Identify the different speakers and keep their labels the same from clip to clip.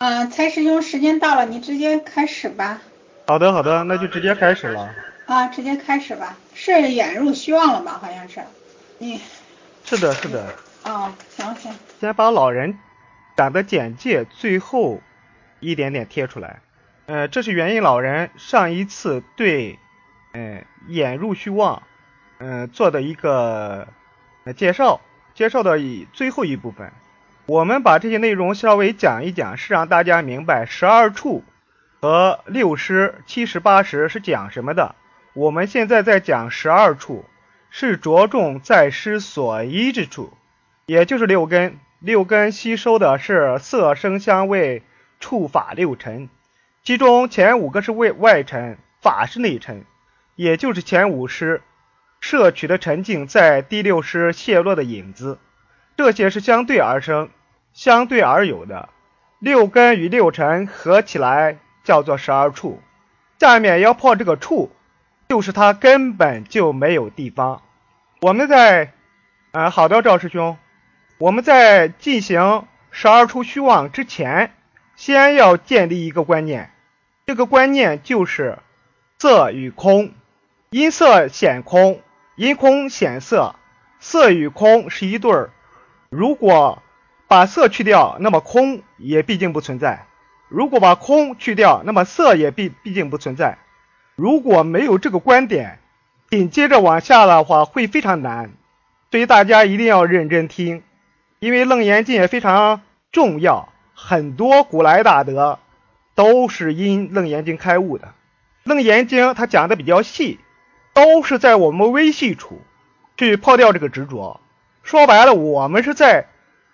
Speaker 1: 蔡师兄，时间到了，你直接开始吧。
Speaker 2: 好的，好的，那就直接开始了。
Speaker 1: 直接开始吧。是演入虚妄了吧？好像是。你，
Speaker 2: 是的，是的。
Speaker 1: 行行。
Speaker 2: 先把老人党的简介最后一点点贴出来。这是元音老人上一次对演入虚妄做的一个介绍的最后一部分。我们把这些内容稍微讲一讲，是让大家明白12处和6师、7时、8时是讲什么的。我们现在在讲12处，是着重在师所依之处，也就是六根。六根吸收的是色声香味触法六尘，其中前5个是外尘，法是内尘，也就是前5师摄取的沉静在第6师泄落的影子，这些是相对而生、相对而有的。六根与六尘合起来叫做12处。下面要破这个处，就是它根本就没有地方。我们在好的，赵师兄，我们在进行12处虚妄之前，先要建立一个观念，这个观念就是色与空。因色显空，因空显色，色与空是一对儿。如果把色去掉，那么空也毕竟不存在；如果把空去掉，那么色也毕竟不存在。如果没有这个观点，紧接着往下的话会非常难，所以大家一定要认真听，因为楞严经也非常重要，很多古来大德都是因楞严经开悟的。楞严经它讲的比较细，都是在我们微细处去抛掉这个执着。说白了，我们是在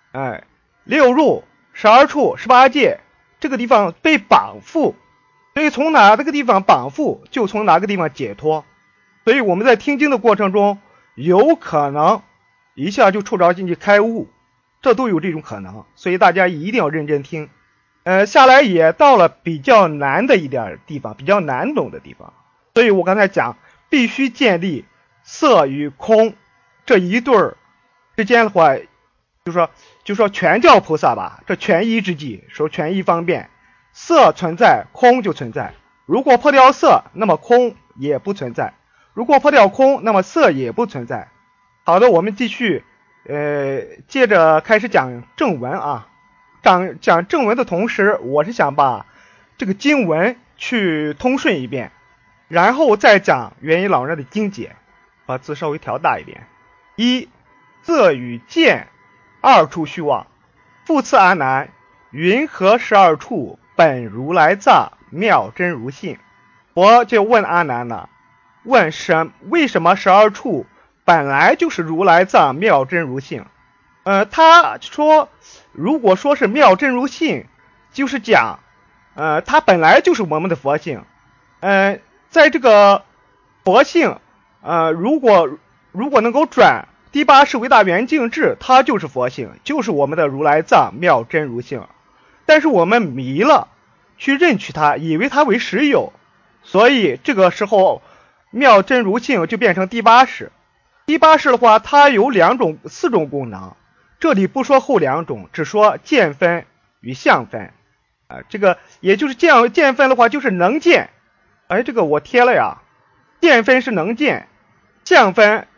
Speaker 2: 6入、12处、18界这个地方被绑缚，所以从哪个地方绑缚，就从哪个地方解脱。所以我们在听经的过程中，有可能一下就触着进去开悟，这都有这种可能，所以大家一定要认真听。下来也到了比较难的一点地方，比较难懂的地方，所以我刚才讲，必须建立色与空这一对儿之间的话，就说全教菩萨吧，这权宜之计，说权宜方便，色存在，空就存在。如果破掉色，那么空也不存在；如果破掉空，那么色也不存在。好的，我们继续，接着开始讲正文啊。讲正文的同时，我是想把这个经文去通顺一遍，然后再讲元音老人的经解，把字稍微调大一点。一、色与见2处虚妄。复次阿难，云何12处本如来藏妙真如性？我就问阿难了，问为什么12处本来就是如来藏妙真如性？他说，如果说是妙真如性，就是讲，它本来就是我们的佛性。在这个佛性，如果能够转第8世为大圆净智，它就是佛性，就是我们的如来藏妙真如性。但是我们迷了，去认取它，以为它为实有，所以这个时候妙真如性就变成第8世。第8世的话，它有4种功能。这里不说后2种，只说见分与相分。这个也就是见分的话，就是能见。这个我贴了呀。见分是能见，相分，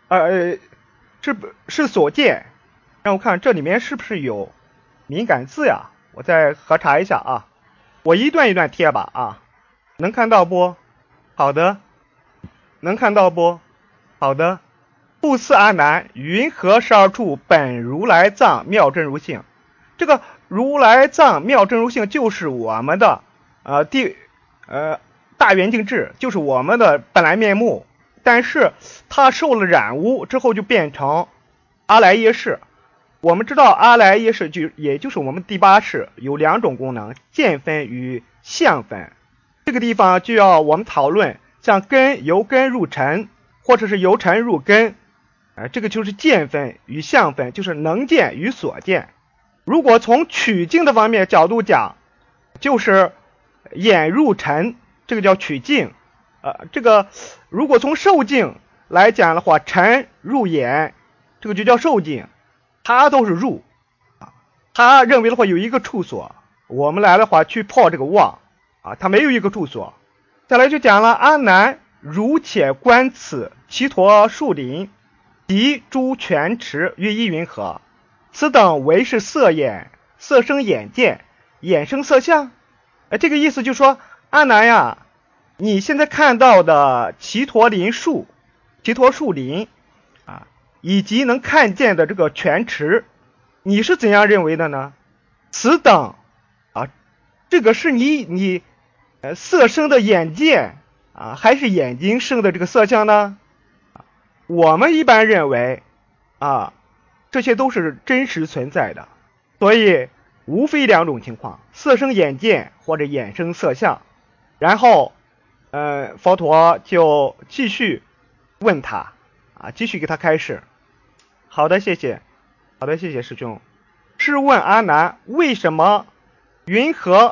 Speaker 2: 是所见。让我看这里面是不是有敏感字呀？我再核查一下啊。我一段一段贴吧啊。能看到不？好的。能看到不？好的。复次阿难，云何12处本如来藏妙真如性？这个如来藏妙真如性就是我们的大圆净智，就是我们的本来面目，但是它受了染污之后就变成阿赖耶识。我们知道阿赖耶识也就是我们第8识，有2种功能，见分与相分。这个地方就要我们讨论，像由根入尘，或者是由尘入根，这个就是见分与相分，就是能见与所见。如果从取境的方面角度讲，就是眼入尘，这个叫取境。这个如果从受境来讲的话，尘入眼，这个就叫受境，它都是入。他认为的话有一个处所， 我们来的话去破这个妄啊，它没有一个住所。再来就讲了阿难，如且观此其陀树林及诸泉池于意云何？此等为是色眼，色生眼见，眼生色相。这个意思就是说，阿难呀，你现在看到的奇陀树林啊，以及能看见的这个泉池，你是怎样认为的呢？此等啊，这个是你色生的眼见啊，还是眼睛生的这个色相呢？我们一般认为啊，这些都是真实存在的，所以无非两种情况，色生眼见或者眼生色相。然后佛陀就继续问他啊，继续给他开示。好的，谢谢师兄。试问阿难，为什么云何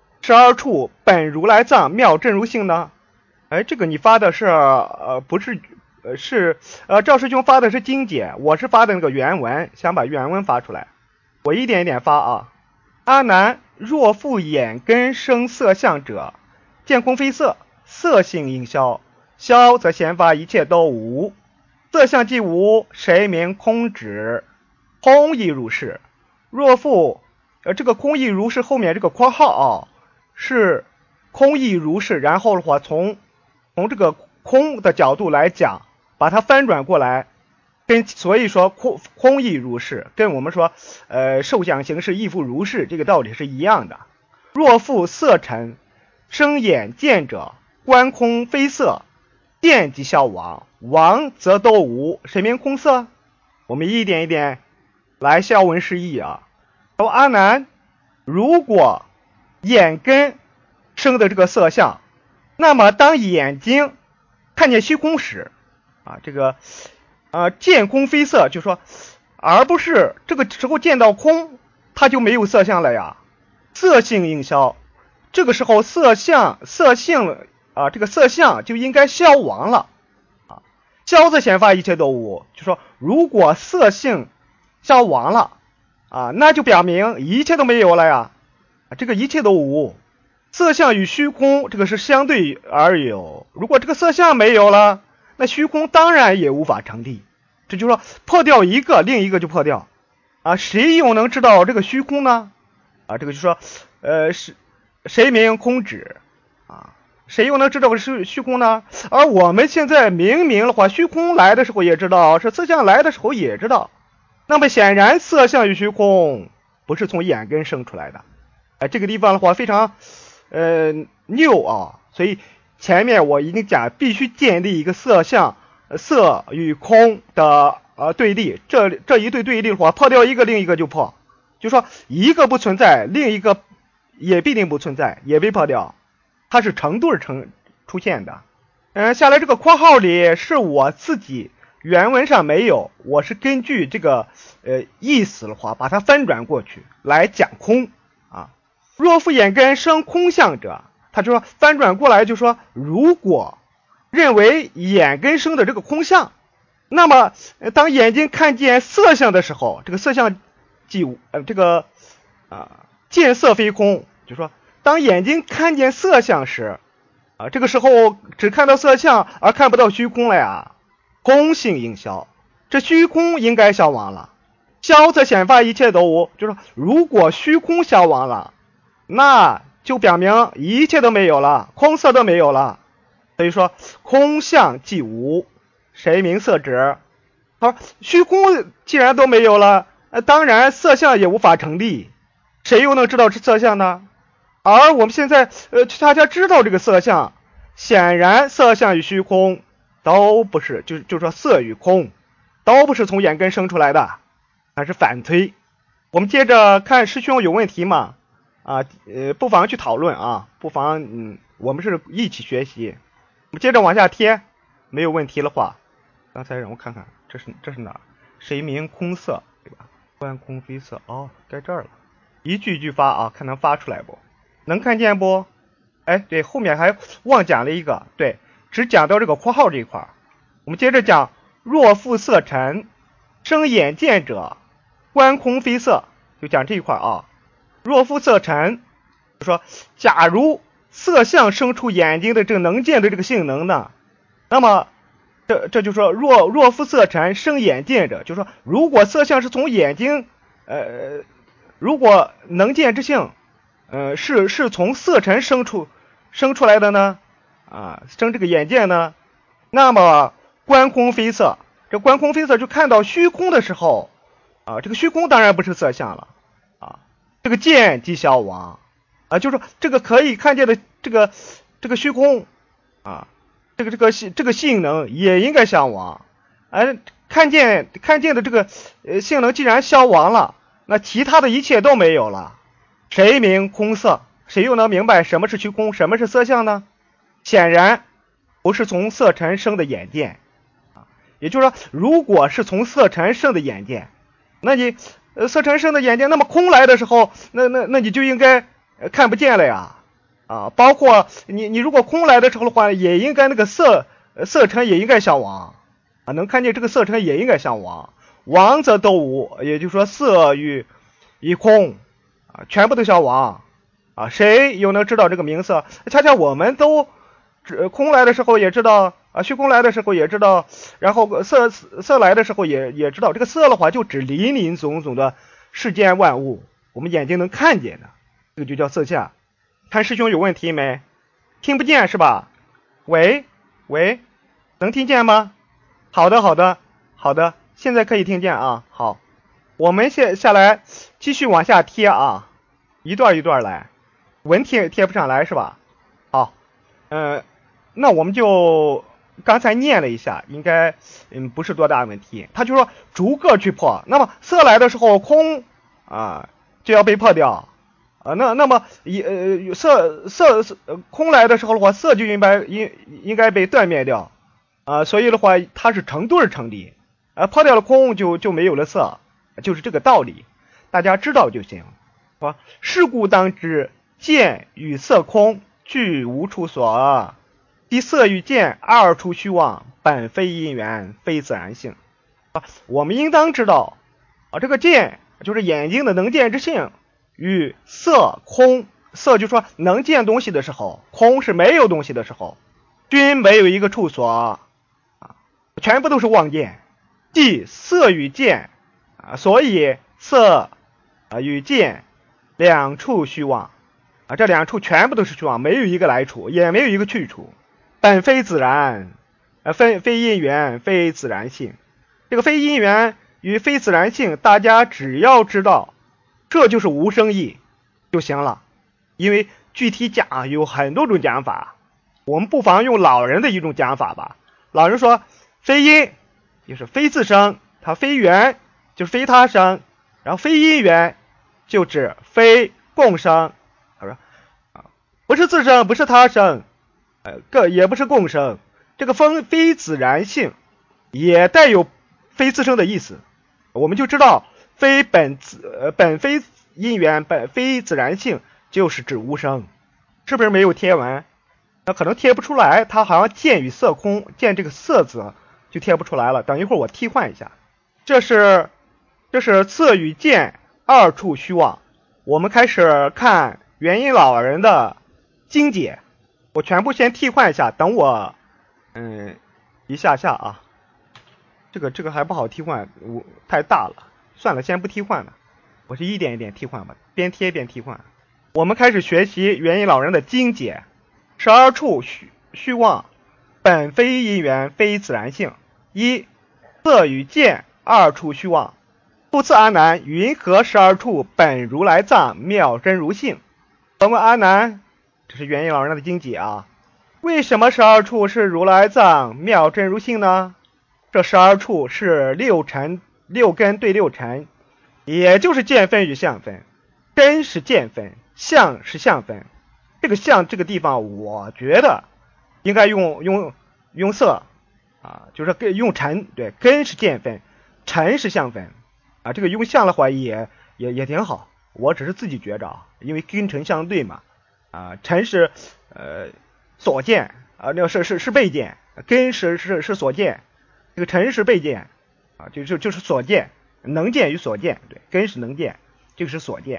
Speaker 2: 12处本如来藏妙真如性呢？这个你发的是不是是赵师兄发的是经解，我是发的那个原文，想把原文发出来，我一点一点发啊。阿难，若复眼根生色相者，见空非色，色性应消，消则显法一切都无，色相既无，谁名空指？空亦如是。若复这个空亦如是后面这个括号是空亦如是，然后的话从这个空的角度来讲，把它翻转过来，所以说空亦如是，跟我们说受想行识亦复如是这个道理是一样的。若复色尘生眼见者，观空非色，见即消亡，亡则都无，谁名空色？我们一点一点来消文释义啊。说阿难，如果眼根生的这个色相，那么当眼睛看见虚空时啊，这个见空非色，就说而不是这个时候见到空，它就没有色相了呀，色性应消，这个时候色性这个色相就应该消亡了啊，消则显发一切都无，就说如果色性消亡了啊，那就表明一切都没有了呀，这个一切都无，色相与虚空这个是相对而有，如果这个色相没有了，那虚空当然也无法成立，这就是说破掉一个，另一个就破掉啊，谁又能知道这个虚空呢？啊，这个就说是谁名空指啊？谁又能知道是虚空呢？而我们现在明的话，虚空来的时候也知道，是色相来的时候也知道，那么显然色相与虚空不是从眼根生出来的。这个地方的话非常拗啊，所以前面我已经讲必须建立一个色相色与空的对立，这一对立的话，破掉一个，另一个就破，就说一个不存在，另一个也必定不存在，也被破掉，它是成对出现的。下来这个括号里是我自己原文上没有，我是根据这个意思的话把它翻转过去来讲空啊。若复眼根生空相者，他就说翻转过来就说，如果认为眼根生的这个空相，那么当眼睛看见色相的时候，这个色相即见色非空，就说当眼睛看见色相时这个时候只看到色相而看不到虚空了呀，空性应消，这虚空应该消亡了，消则显发一切都无，就是说如果虚空消亡了，那就表明一切都没有了，空色都没有了，所以说空相即无，谁名色指？好，虚空既然都没有了，当然色相也无法成立，谁又能知道是色相呢？而我们现在大家知道这个色相，显然色相与虚空都不是，就是说色与空都不是从眼根生出来的，那是反推。我们接着看师兄有问题吗？不妨去讨论啊，不妨我们是一起学习。我们接着往下贴，没有问题的话，刚才让我看看这是哪？谁名空色，对吧？观空非色，在这儿了，一句一句发啊，看能发出来不？能看见不？对，后面还忘讲了一个，对，只讲到这个括号这一块。我们接着讲，若复色尘生眼见者，观空非色，就讲这一块啊。 若复色沉，就说假如色相生出眼睛的这个能见的这个性能呢，那么这就说若复色沉生眼见者，就说如果色相是从眼睛如果能见之性是从色沉生出来的呢，生这个眼见呢，那么观空非色，这观空非色就看到虚空的时候这个虚空当然不是色相了这个见即消亡就是说这个可以看见的这个虚空这个性能也应该消亡看见的这个性能既然消亡了，那其他的一切都没有了，谁明空色？谁又能明白什么是虚空，什么是色相呢？显然不是从色沉生的眼见也就是说，如果是从色沉生的眼见，那你色沉生的眼见，那么空来的时候，那你就应该看不见了呀包括你如果空来的时候的话，也应该那个色沉也应该消亡能看见这个色沉也应该消亡，亡则都无，也就是说色与空全部都消亡谁又能知道这个明色？恰恰我们都空来的时候也知道虚空来的时候也知道，然后色来的时候也知道，这个色的话就指林林总总的世间万物，我们眼睛能看见的，这个就叫色相。看师兄有问题没？听不见是吧？喂，能听见吗？好的，现在可以听见好，我们下来继续往下贴一段一段来，文贴不上来是吧？好，那我们就刚才念了一下，应该不是多大问题。他就说逐个去破，那么色来的时候空就要被破掉那么色空来的时候的话，色就应该被断灭掉所以的话它是成对成立破掉了空就没有了色，就是这个道理，大家知道就行是故当知见与色空俱无处所，即色与见二处虚妄，本非因缘，非自然性我们应当知道这个见就是眼睛的能见之性，与色空，色就说能见东西的时候，空是没有东西的时候，均没有一个处所全部都是妄见，即色与见所以色与见两处虚妄这两处全部都是虚妄，没有一个来处，也没有一个去处，本非自然非因缘，非自然性。这个非因缘与非自然性，大家只要知道这就是无生义就行了，因为具体讲有很多种讲法，我们不妨用老人的一种讲法吧。老人说非因就是非自生，它非缘就是非他生，然后非因缘就指非共生，他说不是自生，不是他生也不是共生，这个非自然性也带有非自生的意思，我们就知道非本非因缘，本非自然性就是指无生，是不是没有贴文？那可能贴不出来，它好像见与色空，见这个色字就贴不出来了，等一会儿我替换一下。这是色与见二处虚妄。我们开始看元音老人的经解，我全部先替换一下，等我一下这个还不好替换，太大了，算了，先不替换了，我是一点一点替换吧，边贴边替换。我们开始学习元音老人的经解。12处虚妄，本非因缘，非自然性。一、色与见二处虚妄。复次阿难，云何12处本如来藏，妙真如性？问阿难，这是元音老人的经解为什么12处是如来藏，妙真如性呢？这12处是六根对六尘，也就是见分与相分。根是见分，相是相分。这个相这个地方，我觉得应该用色就是用尘，对，根是见分，尘是相分这个用相的话也挺好，我只是自己觉着因为根尘相对嘛尘是所见那个是被见，根是所见，这个尘是被见就是所见，能见与所见，对，根是能见，这个是所见，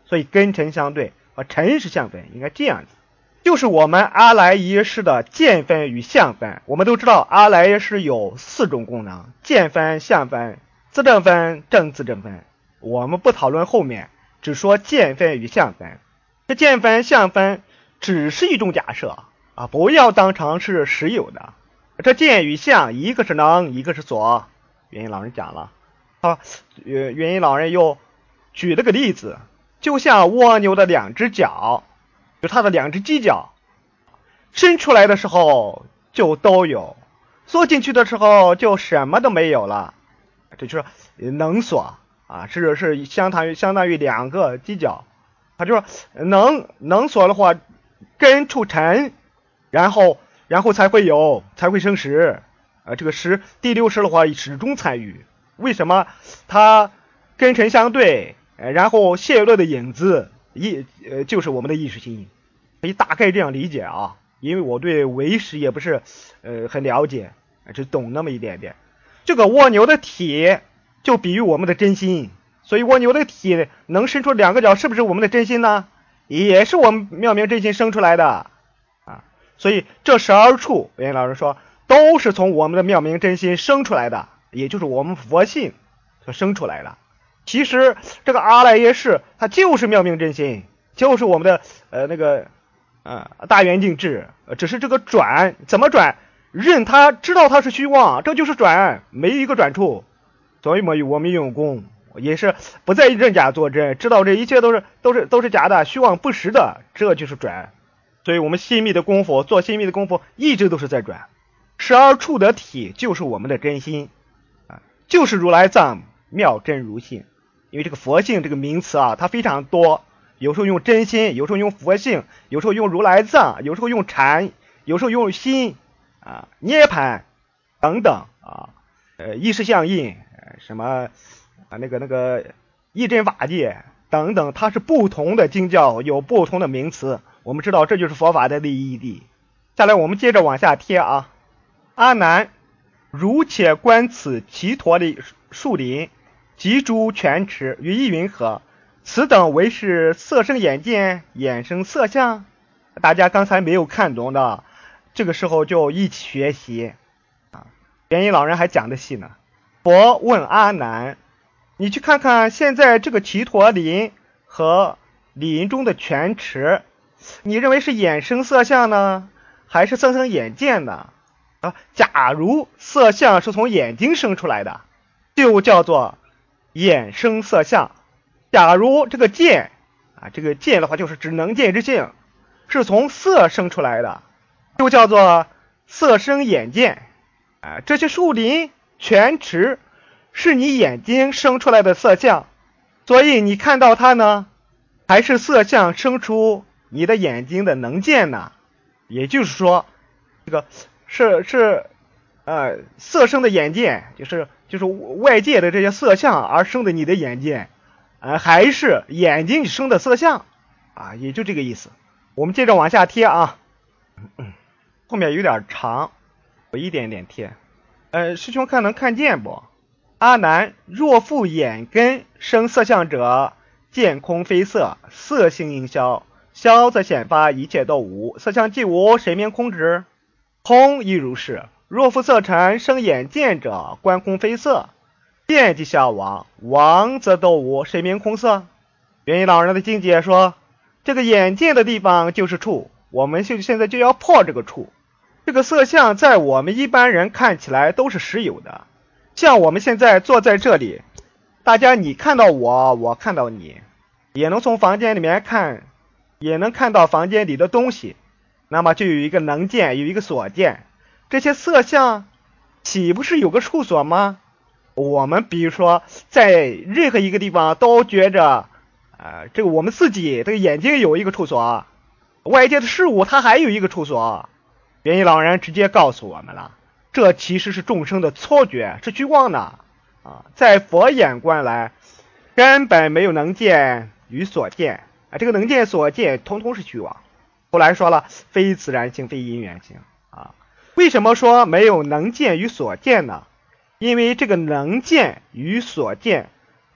Speaker 2: 所以根尘相对和尘是相分，应该这样子。就是我们阿赖耶识的见分与相分。我们都知道阿赖耶识有4种功能：见分、相分、自证分、正自证分。我们不讨论后面，只说见分与相分。这见分、相分只是一种假设啊，不要当成是实有的。这见与相，一个是能，一个是所。元音老人讲了啊，元音老人又举了个例子，就像蜗牛的2只脚，就它的2只犄角伸出来的时候就都有，缩进去的时候就什么都没有了。这就是能所啊，是相当于2个犄角。他就说能所的话，根触尘，然后才会生实啊。这个实第6识的话始终参与。为什么它根尘相对，然后泄露的影子就是我们的意识心。可以大概这样理解啊，因为我对唯识也不是很了解，只懂那么一点点。这个蜗牛的体就比喻我们的真心，所以蜗牛的体能伸出2个角，是不是我们的真心呢？也是我们妙明真心生出来的啊。所以这12处，元音老师说都是从我们的妙明真心生出来的，也就是我们佛性所生出来的。其实这个阿赖耶识它就是妙明真心，就是我们的大圆净智，只是这个转怎么转，任他知道它是虚妄，这就是转，没一个转处。所以我们用功也是不再认假作真，知道这一切都是假的，虚妄不实的，这就是转。所以我们心密的功夫，做心密的功夫一直都是在转。12处的体就是我们的真心啊，就是如来藏妙真如性。因为这个佛性这个名词啊，它非常多，有时候用真心，有时候用佛性，有时候用如来藏，有时候用禅，有时候用心啊、涅槃等等啊，意识相应，什么那个一真法界等等，它是不同的经教有不同的名词。我们知道这就是佛法的利益地。下来我们接着往下贴啊。阿难，如且观此祇陀的树林及诸泉池，于意云何？此等为是色声眼见，眼生色相。大家刚才没有看懂的，这个时候就一起学习啊。元音老人还讲的细呢。佛问阿难，你去看看现在这个祇陀林和林中的泉池，你认为是眼生色相呢，还是色生眼见呢？假如色相是从眼睛生出来的，就叫做眼生色相。假如这个见啊，这个见的话就是指能见之性，是从色生出来的，就叫做色生眼见啊。这些树林泉池是你眼睛生出来的色相，所以你看到它呢，还是色相生出你的眼睛的能见呢？也就是说，这个是色生的眼见，就是外界的这些色相而生的你的眼见，还是眼睛生的色相啊？也就这个意思。我们接着往下贴啊，后面有点长，我一点点贴。师兄看能看见不？阿难，若复眼根生色相者，见空非色，色性应消，消则显发，一切都无，色相既无，谁名空之？空亦如是。若复色尘生眼见者，观空非色，见即消亡，亡则都无，谁名空色？元音老人的经解说，这个眼见的地方就是处，我们现在就要破这个处。这个色相在我们一般人看起来都是实有的，像我们现在坐在这里，大家你看到我，我看到你，也能从房间里面看，也能看到房间里的东西，那么就有一个能见，有一个所见。这些色相岂不是有个处所吗？我们比如说在任何一个地方都觉着这个我们自己这个眼睛有一个处所，外界的事物它还有一个处所。元音老人直接告诉我们了，这其实是众生的错觉，是虚妄的啊。在佛眼观来，根本没有能见与所见啊，这个能见所见统统是虚妄。后来说了，非自然性，非因缘性啊。为什么说没有能见与所见呢？因为这个能见与所见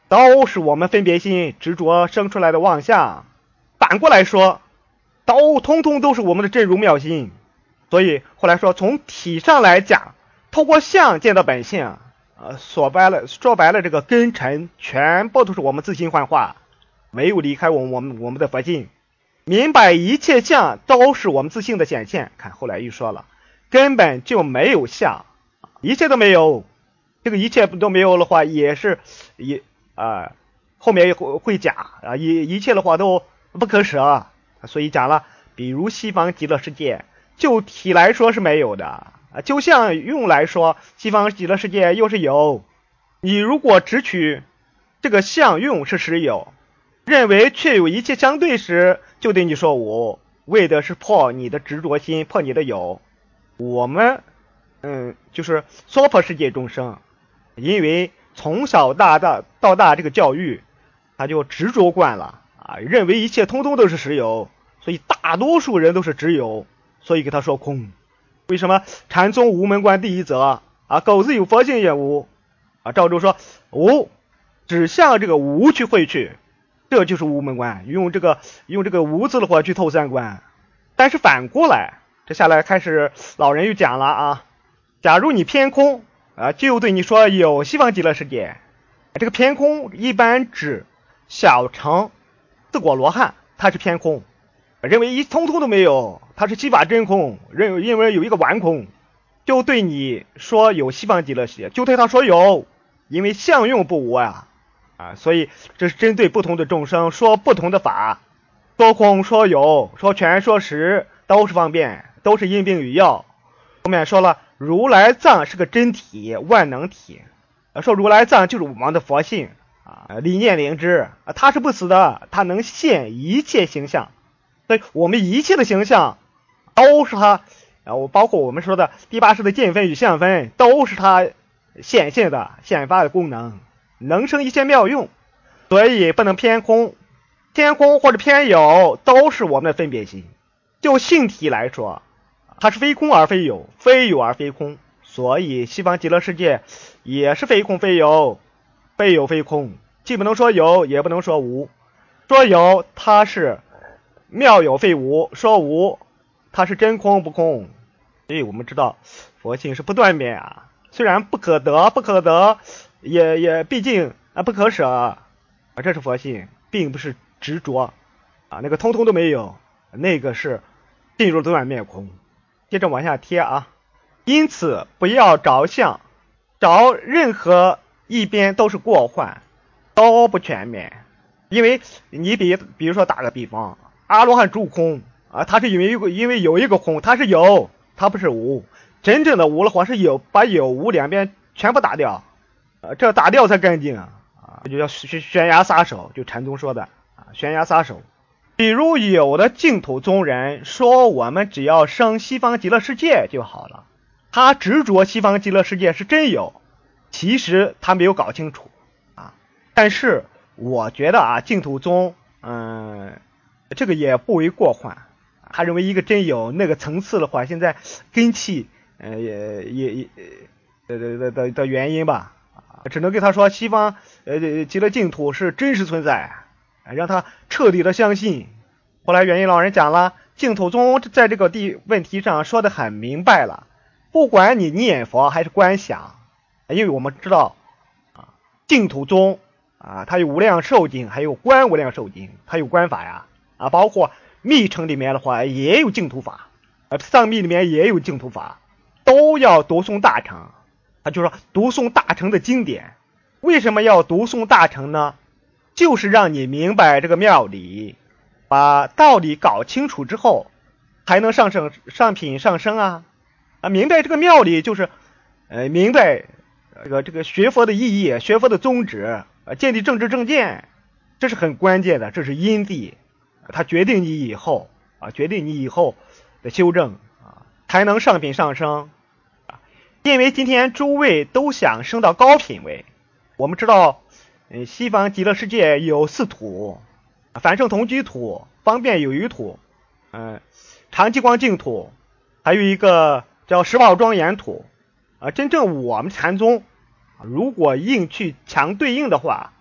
Speaker 2: 都是我们分别心执着生出来的妄相。反过来说，通通都是我们的真如妙心。所以后来说，从体上来讲，透过相见到本性，说白了，这个根尘全部都是我们自心幻化，没有离开我们的佛性。明白一切相都是我们自性的显现。看后来又说了，根本就没有相，一切都没有。这个一切都没有的话，也是后面会讲一切的话都不可舍。所以讲了，比如西方极乐世界，就体来说是没有的，就像用来说，西方极乐世界又是有。你如果只取这个相用是实有，认为确有一切相对时，就对你说无，为的是破你的执着心，破你的有。我们就是娑婆世界众生，因为从小到大这个教育，他就执着惯了认为一切通通都是实有，所以大多数人都是执有，所以给他说空。为什么禅宗无门观第一则狗子有佛性也无赵州说无，只向这个无去会去，这就是无门观，用这个无字的话去透三观。但是反过来，这下来开始老人又讲了假如你偏空就对你说有西方极乐世界。这个偏空一般指小乘自果罗汉，他是偏空，认为一通通都没有，他是七法真空，认为有一个顽空，就对你说有西方极乐世界，就对他说有，因为相用不无所以这是针对不同的众生说不同的法，说空说有说全说实，都是方便，都是因病与药。后面说了，如来藏是个真体万能体，说如来藏就是我们的佛性理念灵知它是不死的，它能现一切形象，所以我们一切的形象都是它包括我们说的第八识的见分与相分，都是它显现的显发的功能，能生一切妙用。所以不能偏空，偏空或者偏有都是我们的分别心。就性体来说，它是非空而非有，非有而非空，所以西方极乐世界也是非空非有，非有非空，既不能说有也不能说无。说有它是妙有非无，说无它是真空不空。所以我们知道佛性是不断变虽然不可得也毕竟不可舍这是佛性，并不是执着那个通通都没有，那个是进入断灭空。接着往下贴因此不要着相，着任何一边都是过患，都不全面。因为你比如说打个比方，阿罗汉住空他是因为有一个空，他是有，他不是无。真正的无的话是有，把有无两边全部打掉这打掉才干净这就叫悬崖撒手，就禅宗说的悬崖撒手。比如有的净土宗人说我们只要生西方极乐世界就好了，他执着西方极乐世界是真有，其实他没有搞清楚但是我觉得净土宗这个也不为过患。他认为一个真有那个层次的话，现在根器也的原因吧只能跟他说西方极乐净土是真实存在让他彻底的相信。后来元音老人讲了，净土宗在这个问题上说的很明白了，不管你念佛还是观想，因为我们知道净土宗它有无量寿经，还有观无量寿经，它有观法包括密乘里面的话也有净土法藏密里面也有净土法，都要读诵大乘就是说读诵大乘的经典。为什么要读诵大乘呢？就是让你明白这个妙理，把道理搞清楚之后才能上品上升明白这个妙理，就是明白这个学佛的意义，学佛的宗旨建立正知正见，这是很关键的，这是因地它决定你以后的修正才能上品上升因为今天诸位都想升到高品位。我们知道西方极乐世界有四土，凡圣同居土、方便有余土常寂光净土，还有一个叫十宝庄严土真正我们禅宗如果硬去强对应的话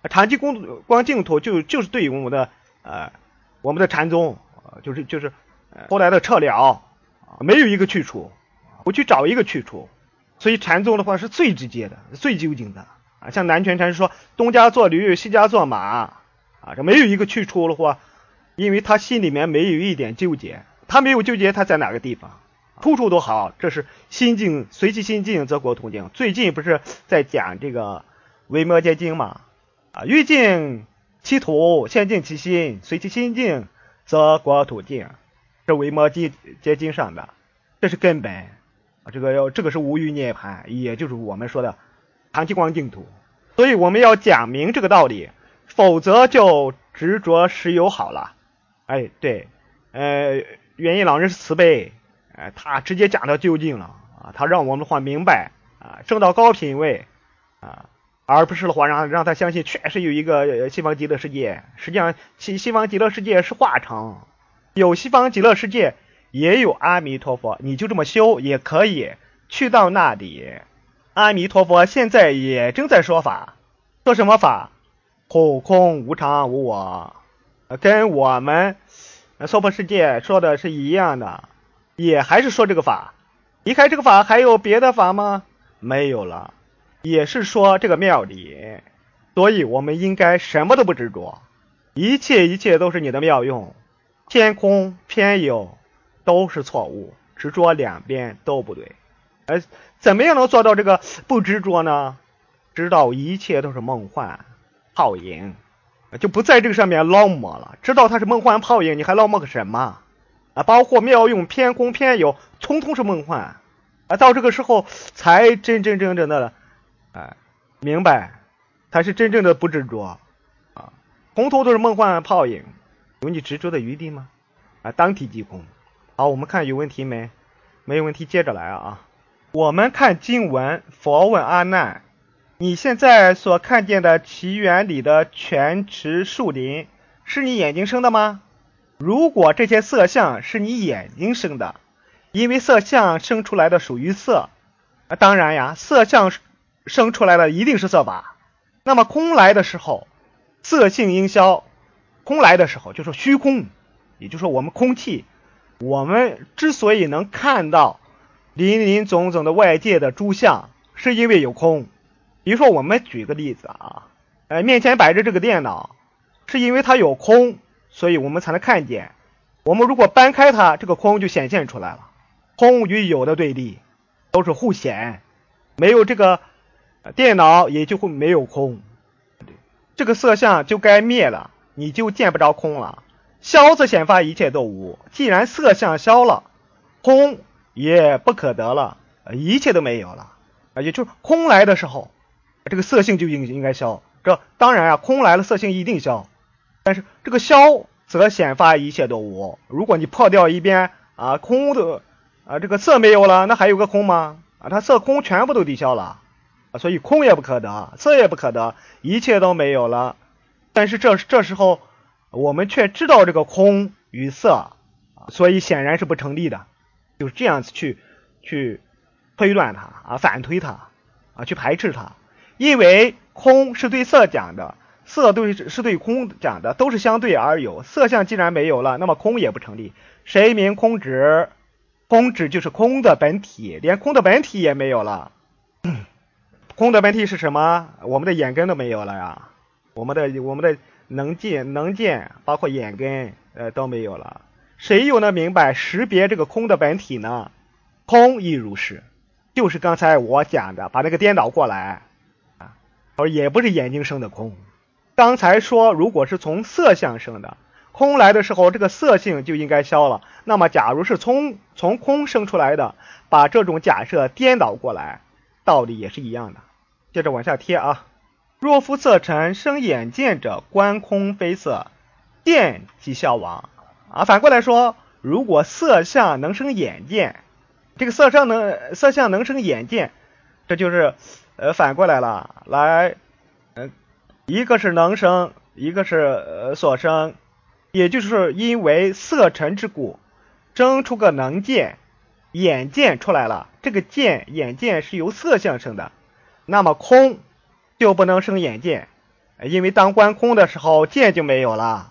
Speaker 2: 长期光净土就是对于我们的禅宗，就是后来的撤了，没有一个去处，不去找一个去处，所以禅宗的话是最直接的、最究竟的啊。像南拳禅师说东家做驴，西家做马啊，这没有一个去处的话，因为他心里面没有一点纠结，他没有纠结他在哪个地方，处处都好，这是心境，随其心境则国土净。最近不是在讲这个维摩诘经嘛？啊，欲净其土，先净其心，随其心境则国土净。这维摩诘经上的，这是根本。这个是无余涅槃，也就是我们说的长期光净土。所以我们要讲明这个道理，否则就执着实有好了。哎，对，元印老人是慈悲，他直接讲到究竟了啊，他让我们的话明白啊，证到高品位啊，而不是的话让他相信确实有一个西方极乐世界。实际上西方极乐世界是化成，有西方极乐世界也有阿弥陀佛，你就这么修也可以去到那里。阿弥陀佛现在也正在说法，说什么法？后空无常无我，跟我们娑婆世界说的是一样的，也还是说这个法。离开这个法还有别的法吗？没有了，也是说这个妙理。所以我们应该什么都不执着，一切都是你的妙用，偏空偏有都是错误，执着两边都不对。怎么样能做到这个不执着呢？知道一切都是梦幻泡影，就不在这个上面捞摸了。知道它是梦幻泡影，你还捞摸个什么啊？包括妙用偏空偏有，通通是梦幻啊。到这个时候才真的明白，才是真正的不执着啊。通通都是梦幻泡影，有你执着的余地吗？啊，当体即空。好，我们看有问题没？没有问题，接着来啊。我们看经文，佛问阿难：你现在所看见的奇缘里的泉池树林，是你眼睛生的吗？如果这些色相是你眼睛生的，因为色相生出来的属于色，当然呀，色相生出来的一定是色法。那么空来的时候，色性应消。空来的时候就是虚空，也就是说我们空气，我们之所以能看到林林总总的外界的诸相，是因为有空。比如说我们举个例子啊，面前摆着这个电脑，是因为它有空，所以我们才能看见。我们如果搬开它，这个空就显现出来了。空与有的对立，都是互显，没有这个电脑也就会没有空，这个色相就该灭了，你就见不着空了。消则显发一切都无，既然色相消了，空也不可得了，一切都没有了。也就是空来的时候，这个色性就应该消。这当然啊，空来了色性一定消，但是这个消则显发一切都无。如果你破掉一边啊，空的这个色没有了，那还有个空吗？它色空全部都抵消了，所以空也不可得，色也不可得，一切都没有了。但是这时候我们却知道这个空与色，所以显然是不成立的。就是这样子去推断它啊，反推它啊，去排斥它。因为空是对色讲的，色是对空讲的，都是相对而有。色相既然没有了，那么空也不成立。谁名空指？空指就是空的本体，连空的本体也没有了。空的本体是什么？我们的眼根都没有了呀，我们的能见包括眼根都没有了。谁又能明白识别这个空的本体呢？空亦如是，就是刚才我讲的，把那个颠倒过来啊，也不是眼睛生的空。刚才说如果是从色相生的，空来的时候这个色性就应该消了。那么假如是从空生出来的，把这种假设颠倒过来，道理也是一样的。接着往下贴啊。若夫色尘生眼见者，观空非色，见即消亡啊。反过来说，如果色相能生眼见，这个色相能生眼见，这就是反过来了。来一个是能生，一个是所生，也就是因为色尘之故，生出个能见，眼见出来了。这个眼见是由色相生的，那么空就不能生眼见， 因为当观空的时候，见就没有了，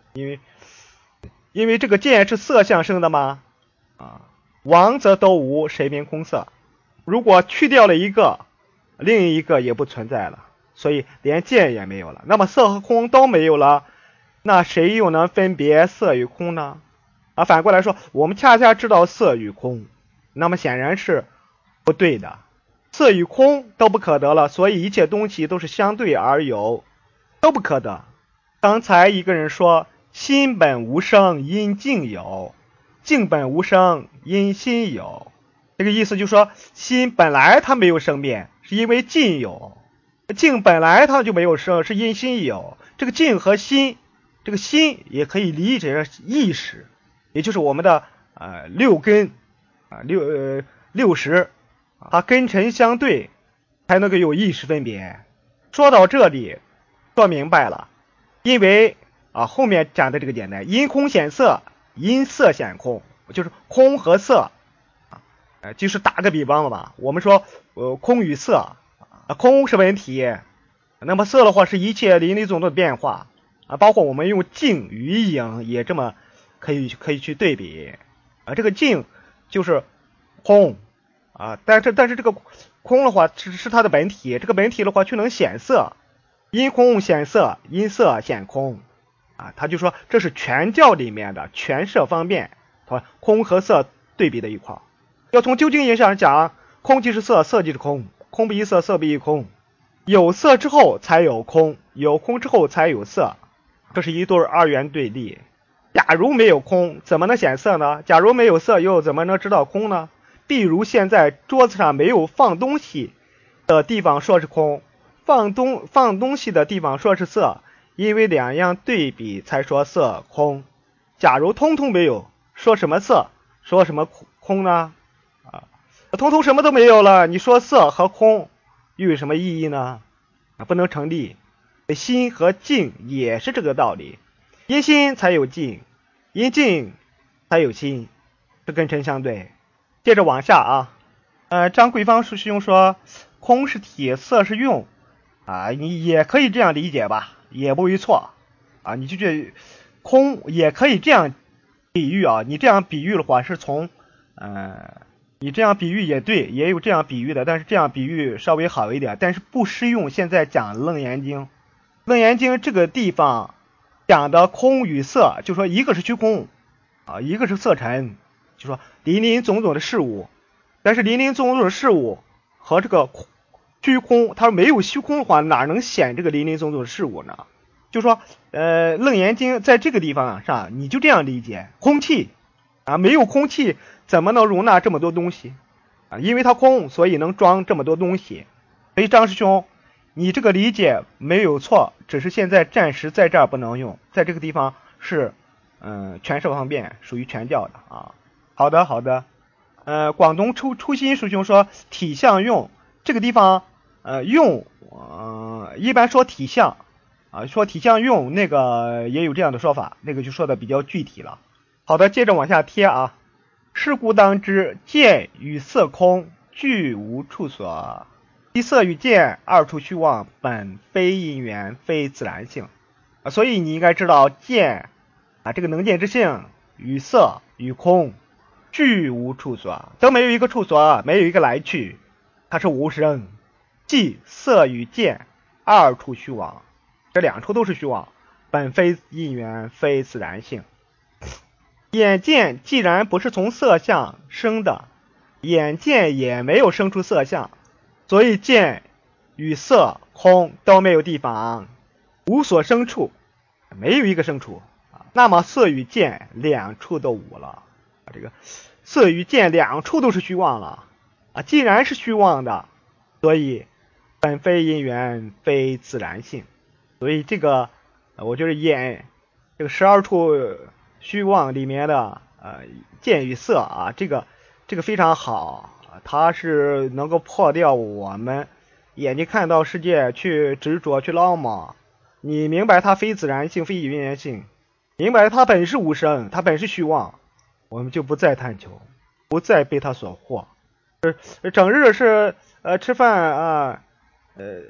Speaker 2: 因为这个见是色相生的吗？王则都无，谁名空色？如果去掉了一个，另一个也不存在了，所以连见也没有了。那么色和空都没有了，那谁又能分别色与空呢？反过来说，我们恰恰知道色与空，那么显然是不对的。色与空都不可得了，所以一切东西都是相对而有，都不可得。刚才一个人说心本无生，因境有；境本无生，因心有。这个意思就是说，心本来它没有生灭，是因为境有；境本来它就没有生，是因心有。这个境和心，这个心也可以理解成意识，也就是我们的六根六识，它根尘相对，才能够有意识分别。说到这里，说明白了，因为后面讲的这个简单，因空显色，因色显空，就是空和色。就是打个比方了吧，我们说空与色，空是本体，那么色的话是一切林林总总的变化包括我们用镜与影也这么可以去对比这个镜就是空但是这个空的话是它的本体，这个本体的话却能显色，因空显色，因色显空他就说这是全教里面的全摄方便，空和色对比的一块。要从究竟意义上讲，空即是色，色即是空，空不异色，色不异空。有色之后才有空，有空之后才有色，这是一对二元对立。假如没有空，怎么能显色呢？假如没有色，又怎么能知道空呢？比如现在桌子上没有放东西的地方说是空，放东西的地方说是色，因为两样对比才说色空。假如通通没有，说什么色，说什么空呢？通通什么都没有了，你说色和空又有什么意义呢？不能成立。心和境也是这个道理，因心才有境，因境才有心，是根尘相对。接着往下张桂芳师兄说空是体，色是用你也可以这样理解吧，也不为错你就觉得空也可以这样比喻你这样比喻的话是从你这样比喻也对，也有这样比喻的，但是这样比喻稍微好一点，但是不适用现在讲楞严经。楞严经这个地方讲的空与色，就说一个是虚空一个是色尘，就说林林总总的事物，但是林林总总的事物和这个虚空，它没有虚空的话，哪能显这个林林总总的事物呢？就说楞严经在这个地方上，你就这样理解，空气没有空气怎么能容纳这么多东西因为它空，所以能装这么多东西。所以张师兄，你这个理解没有错，只是现在暂时在这儿不能用，在这个地方是全摄方便，属于全教的好的广东初心师兄说体相用，这个地方用一般说体相说体相用，那个也有这样的说法，那个就说的比较具体了。好的，接着往下贴是故当知，见与色空，俱无处所。即色与见二处虚妄，本非因缘，非自然性所以你应该知道见这个能见之性与色与空俱无处所，都没有一个处所，没有一个来去，它是无生。即色与见二处虚妄，这两处都是虚妄，本非因缘，非自然性。眼见既然不是从色相生的，眼见也没有生出色相，所以见与色空都没有地方，无所生处，没有一个生处那么色与见两处都无了这个色与见两处都是虚妄了既然是虚妄的，所以本非因缘，非自然性。所以这个我觉得眼这个12处虚妄里面的见与色这个非常好它是能够破掉我们眼睛看到世界去执着去捞嘛。你明白它非自然性，非因缘性，明白它本是无生，它本是虚妄，我们就不再探求，不再被它所惑整日是吃饭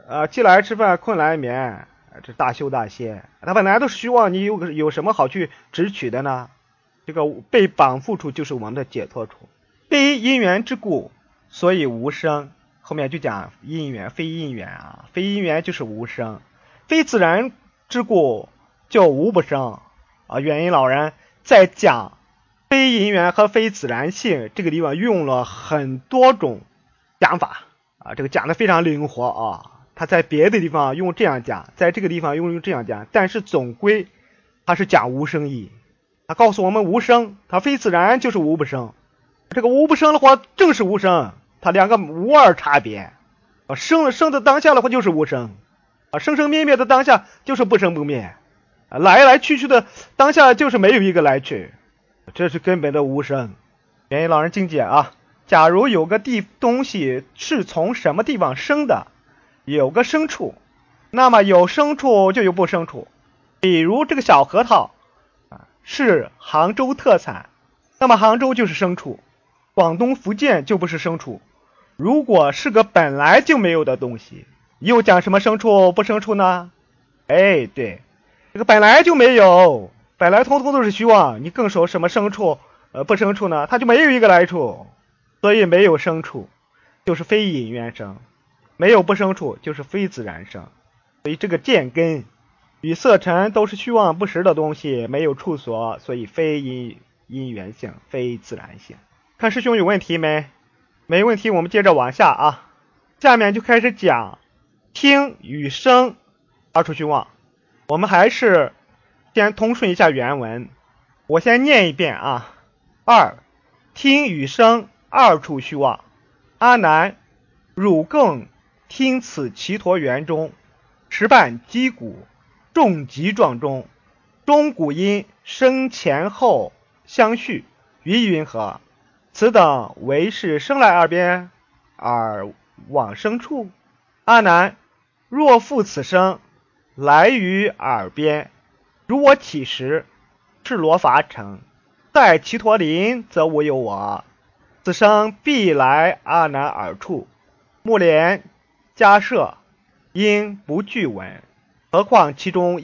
Speaker 2: 饥来吃饭，困来眠，这大修大歇。他本来都是虚妄，你有什么好去直取的呢？这个被绑缚处就是我们的解脱处。非因缘之故，所以无生。后面就讲因缘，非因缘啊，非因缘就是无生。非自然之故，就无不生啊。元音老人在讲非因缘和非自然性这个地方用了很多种讲法啊，这个讲的非常灵活啊。他在别的地方用这样讲，在这个地方用这样讲，但是总归他是讲无生义。他告诉我们无生，他非自然就是无不生。这个无不生的话，正是无生，它两个无二差别。生的当下的话就是无生，生生灭灭的当下就是不生不灭，来来去去的当下就是没有一个来去，这是根本的无生。元音老人精解啊，假如有个东西是从什么地方生的，有个生处，那么有生处就有不生处。比如这个小核桃是杭州特产，那么杭州就是生处，广东福建就不是生处。如果是个本来就没有的东西，又讲什么生处不生处呢？对，这个本来就没有，本来通通都是虚妄，你更说什么生处不生处呢？它就没有一个来处，所以没有生处就是非因缘生，没有不生处就是非自然生。所以这个见根与色尘都是虚妄不实的东西，没有处所，所以非因缘性，非自然性。看师兄有问题没？没问题，我们接着往下啊。下面就开始讲听与声二处虚妄。我们还是先通顺一下原文，我先念一遍啊。听与声二处虚妄。阿难，汝更听此其陀园中，持半击鼓，重击状中，钟鼓音声前后相续，于云何？此等为是生来耳边，而往生处？阿难，若复此声来于耳边，如我起时，赤裸法城，在其陀林，则无有我。此声必来阿难耳处，目连迦摄，应不具闻。何况其中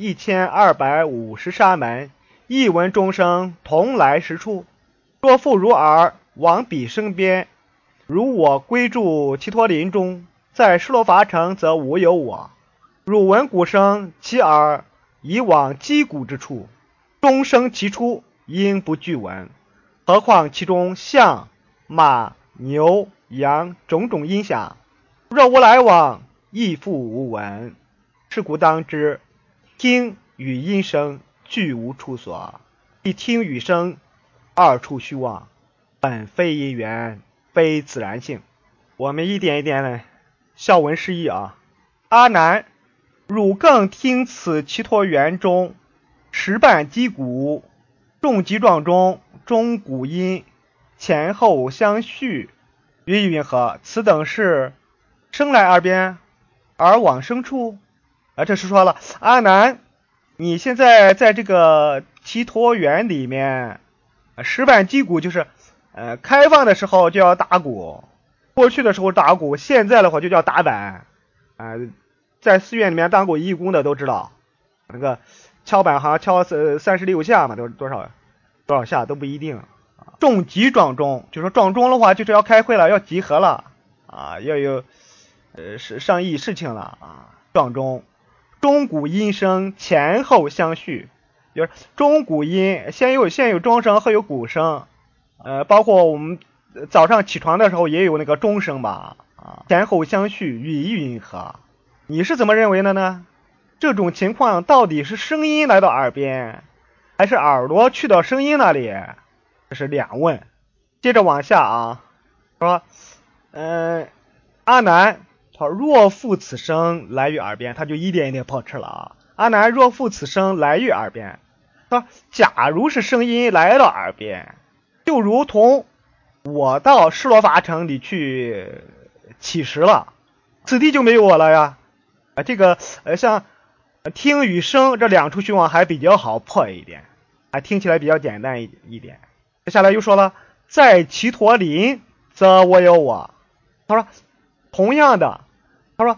Speaker 2: 1250沙门，一闻众生同来实处。若复如耳往彼生边，如我归住其陀林中，在施罗伐城，则无有我。汝闻鼓声，其耳以往击鼓之处，钟声其出，应不具闻。何况其中象、马、牛、羊种种音响，若无来往，亦复无闻。是故当知，听与音声俱无处所，一听与声二处虚妄，本非因缘，非自然性。我们一点一点的孝文释义啊。阿难，汝更听此其陀园中，持半击鼓，重击状中，钟鼓音前后相续，于云何？此等是生来耳边，而往生处？这是说了，阿难，你现在在这个其陀园里面，持半击鼓就是开放的时候就要打鼓，过去的时候打鼓，现在的话就叫打板。在寺院里面当过义工的都知道，那个敲板好像敲36下嘛，都多少下都不一定。重集状中，就说状中的话就是要开会了，要集合了啊，要有上议事情了啊。状中，钟鼓音声前后相续，就是钟鼓音先有钟声，后有鼓声。包括我们早上起床的时候也有那个钟声吧，前后相续，于云何？你是怎么认为的呢？这种情况到底是声音来到耳边，还是耳朵去到声音那里？这是两问。接着往下啊，说，阿难，若复此声来于耳边，他就一点一点破斥了啊。阿难，若复此声来于耳边，说假如是声音来到耳边，就如同我到施罗伐城里去乞食了，此地就没有我了呀。这个像听与声这两处虚妄还比较好破一点，听起来比较简单一点。接下来又说了，在其陀林则我有我。他说同样的，他说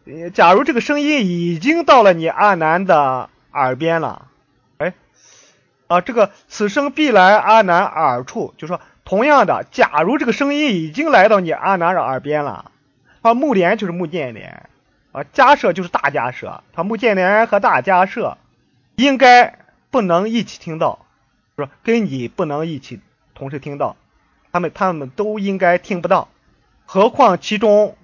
Speaker 2: 假如这个声音已经到了你阿难的耳边了，这个此声必来阿难耳处，就说同样的，假如这个声音已经来到你阿难的耳边了，目连就是目犍连，迦摄就是大迦摄，目犍连和大迦摄应该不能一起听到，说跟你不能一起同时听到，他们都应该听不到，何况其中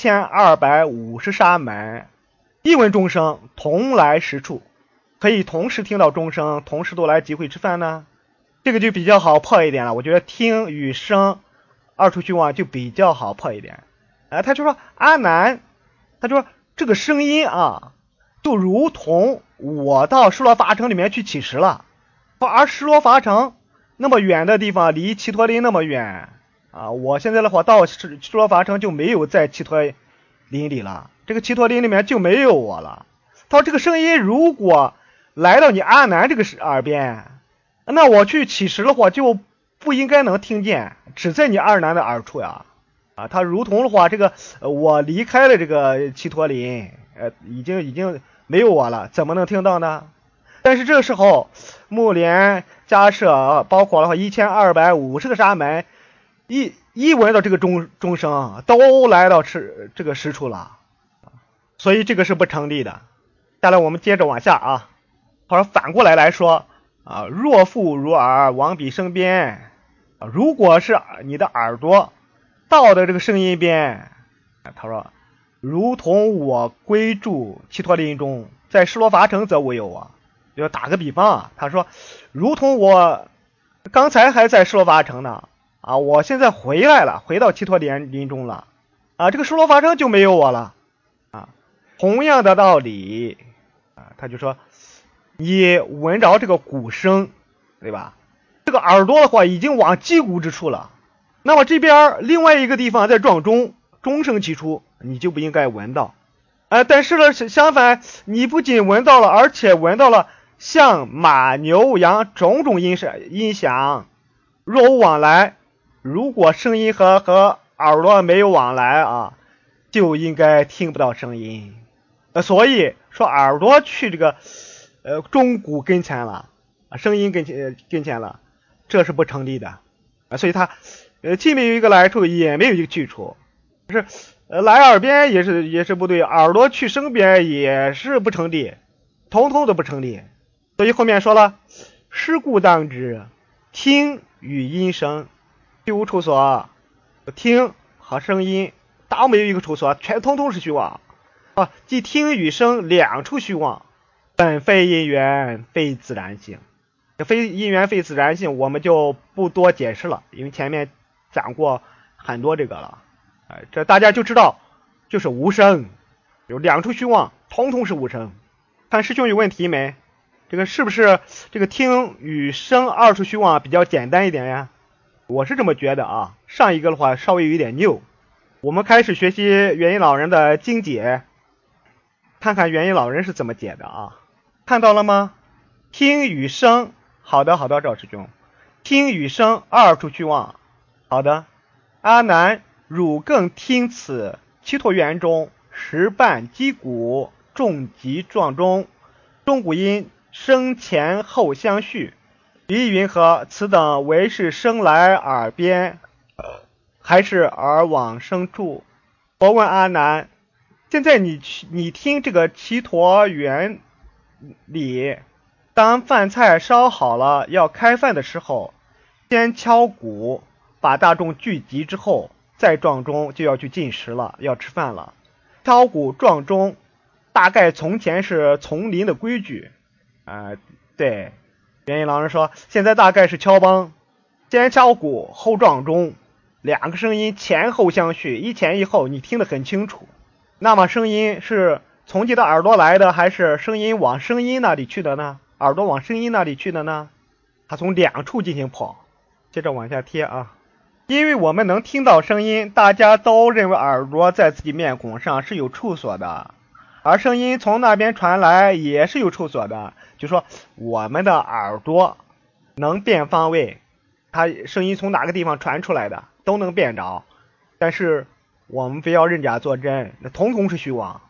Speaker 2: 1250沙门一闻众生同来食处，可以同时听到众生，同时都来集会吃饭呢？这个就比较好破一点了。我觉得听与声二处虚妄就比较好破一点。他就说阿难，他说这个声音啊，就如同我到尸罗伐城里面去乞食了，而尸罗伐城那么远的地方，离祇陀林那么远啊，我现在的话到尸罗伐城就没有在祇陀林里了，这个祇陀林里面就没有我了。他说这个声音如果来到你阿难这个耳边，那我去乞食的话就不应该能听见，只在你阿难的耳处呀。他如同的话，这个我离开了这个祇陀林，已经没有我了，怎么能听到呢？但是这时候目连迦摄包括的话1250个沙门，一闻到这个钟声，都来到这个食处了，所以这个是不成立的。下来我们接着往下啊，他说反过来说若复如耳往彼声边，如果是你的耳朵到的这个声音边，他说如同我归住祇陀林中，在尸罗伐城则无有我。就打个比方他说如同我刚才还在尸罗伐城呢我现在回来了，回到祇陀林中了这个尸罗伐城就没有我了同样的道理他就说你闻着这个鼓声，对吧？这个耳朵的话已经往击鼓之处了，那么这边另外一个地方在撞钟，钟声起出，你就不应该闻到但是呢相反，你不仅闻到了，而且闻到了像马牛羊种种音响，若无往来，如果声音和耳朵没有往来就应该听不到声音所以说耳朵去这个钟鼓跟前了声音跟前了，这是不成立的所以它既没有一个来处，也没有一个去处，是来耳边也是不对，耳朵去声边也是不成立，统统的不成立。所以后面说了，是故当知，听与音声虚无处所，听和声音当没有一个处所，全统统是虚妄即听与声两处虚妄，本非因缘非自然性。非因缘非自然性我们就不多解释了，因为前面讲过很多这个了这大家就知道就是无声，有两处虚妄，统统是无声。看师兄有问题没？这个是不是这个听与声二处虚妄比较简单一点呀？我是这么觉得上一个的话稍微有一点拗。我们开始学习元音老人的经解，看看元音老人是怎么解的看到了吗？听与声，好的赵师兄，听与声二处虚妄，好的。阿难，汝更听此祇陀园中时伴击鼓，重击撞钟，钟鼓音声前后相续，彼云何？此等为是声来耳边，还是耳往声处？我问阿难，现在你听这个祇陀园里，当饭菜烧好了要开饭的时候，先敲鼓把大众聚集之后，再撞钟就要去进食了，要吃饭了。敲鼓撞钟大概从前是丛林的规矩对，元音老人说现在大概是敲梆，先敲鼓后撞钟，两个声音前后相续，一前一后，你听得很清楚。那么声音是从你的耳朵来的，还是声音往声音那里去的呢？耳朵往声音那里去的呢？它从两处进行破。接着往下贴因为我们能听到声音，大家都认为耳朵在自己面孔上是有处所的，而声音从那边传来也是有处所的，就说我们的耳朵能辨方位，它声音从哪个地方传出来的都能辨着，但是我们非要认假作真，那统统是虚妄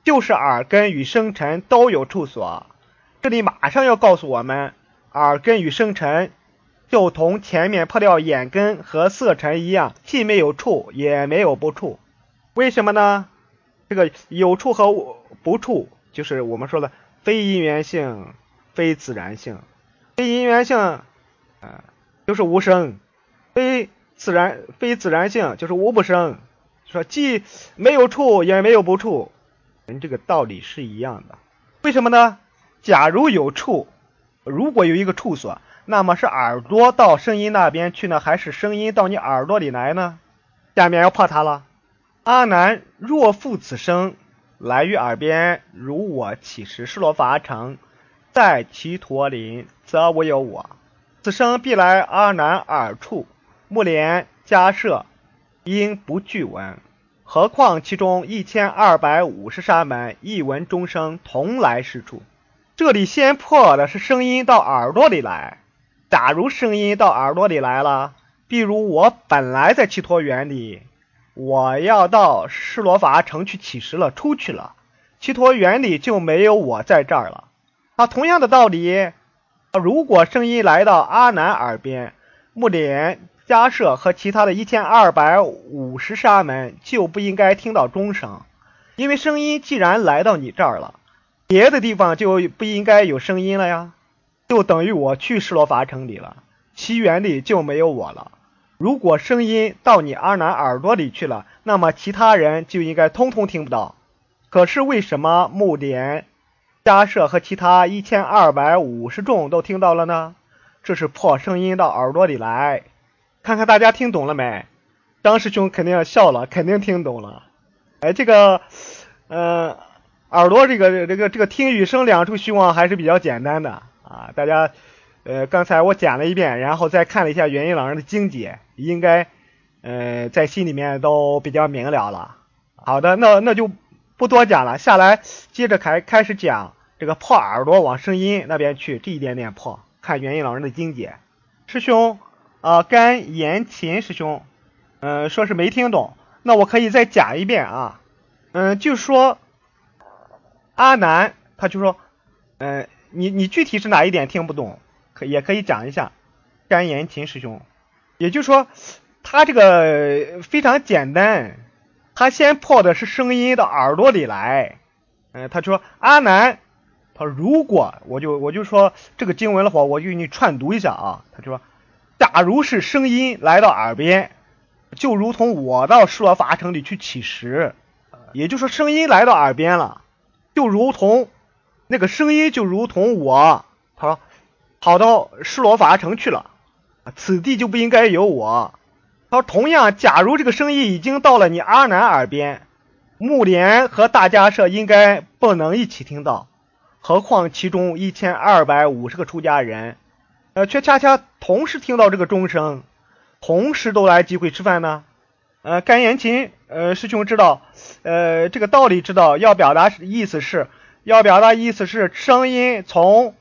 Speaker 2: 就是耳根与生尘都有处所。这里马上要告诉我们，耳根与生尘就同前面破掉眼根和色尘一样，既没有处也没有不处。为什么呢？这个有处和不处就是我们说的非因缘性非自然性。非因缘性就是无生，非自然性就是无不生，说既没有处也没有不处，跟这个道理是一样的。为什么呢？假如有处，如果有一个处所，那么是耳朵到声音那边去呢，还是声音到你耳朵里来呢？下面要破它了。阿难，若复此声来于耳边，如我起时失罗伐城，在其陀林，则无有我。此声必来阿难耳处，目连迦摄应不具闻。何况其中1250沙门一闻钟声同来是处。这里先破的是声音到耳朵里来。假如声音到耳朵里来了，比如我本来在祇陀园里，我要到尸罗伐城去乞食了，出去了，祇陀园里就没有我在这儿了。同样的道理，如果声音来到阿难耳边，目连迦摄和其他的1250沙门就不应该听到钟声，因为声音既然来到你这儿了，别的地方就不应该有声音了呀，就等于我去尸罗伐城里了，其园里就没有我了。如果声音到你阿难耳朵里去了，那么其他人就应该通通听不到。可是为什么目连迦摄和其他1250众都听到了呢？这是破声音到耳朵里来。看看大家听懂了没？张师兄肯定要笑了，肯定听懂了。这个耳朵这个听与声两处虚妄还是比较简单的啊。大家刚才我讲了一遍，然后再看了一下元音老人的经解，应该在心里面都比较明了了。好的，那就不多讲了，下来接着开始讲这个破耳朵往声音那边去，这一点点破，看元音老人的经解。师兄甘延琴师兄说是没听懂，那我可以再讲一遍啊。就说阿难他就说你具体是哪一点听不懂，也可以讲一下。甘延琴师兄也就是说他这个非常简单，他先破的是声音到耳朵里来。他说阿难，他说如果我就说这个经文的话，我就给你串读一下啊。他说假如是声音来到耳边，就如同我到尸罗伐城里去乞食，也就是说声音来到耳边了，就如同那个声音就如同我他说跑到尸罗伐城去了，此地就不应该有我。他说同样，假如这个声音已经到了你阿难耳边，目连和大迦摄应该不能一起听到，何况其中1250个出家人却恰恰同时听到这个钟声，同时都来集会吃饭呢。甘延琴师兄知道这个道理，知道要表达意思是声音从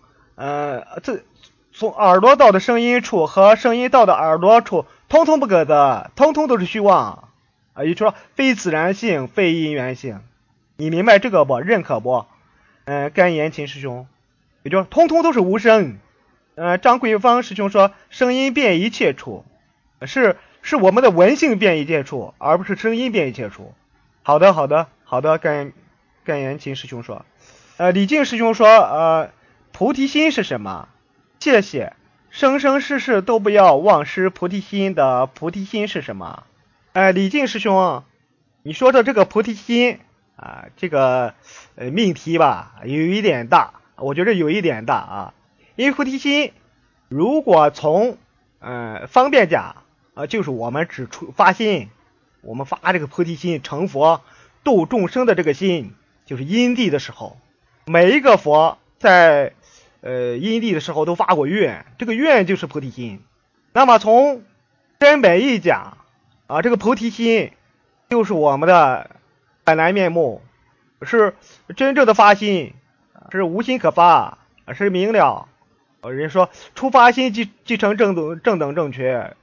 Speaker 2: 耳朵到的声音处和声音到的耳朵处通通不可得，通通都是虚妄也就是说非自然性非因缘性。你明白这个不？认可不？甘延琴师兄也就是通通都是无声。张桂芳师兄说声音遍一切处，是我们的闻性遍一切处，而不是声音遍一切处。好的，甘延琴师兄说李靖师兄说菩提心是什么？谢谢，生生世世都不要忘失菩提心的菩提心是什么？李靖师兄，你说的这个菩提心这个命题吧，有一点大，我觉得有一点大啊。因为菩提心如果从方便讲就是我们只发心，我们发这个菩提心成佛度众生的这个心，就是因地的时候，每一个佛在因地的时候都发过愿，这个愿就是菩提心。那么从根本一讲这个菩提心就是我们的本来面目，是真正的发心，是无心可发，是明了。人说出发心即成正等正确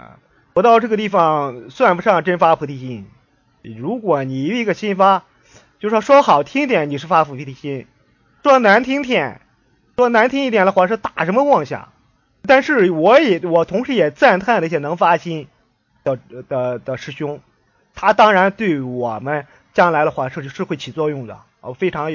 Speaker 2: 不到这个地方算不上真发菩提心。如果你一个心发就说好听点你是发菩提心，说难听一点的话是打什么妄想。但是我同时也赞叹那些能发心的师兄，他当然对我们将来的话是会起作用的，非常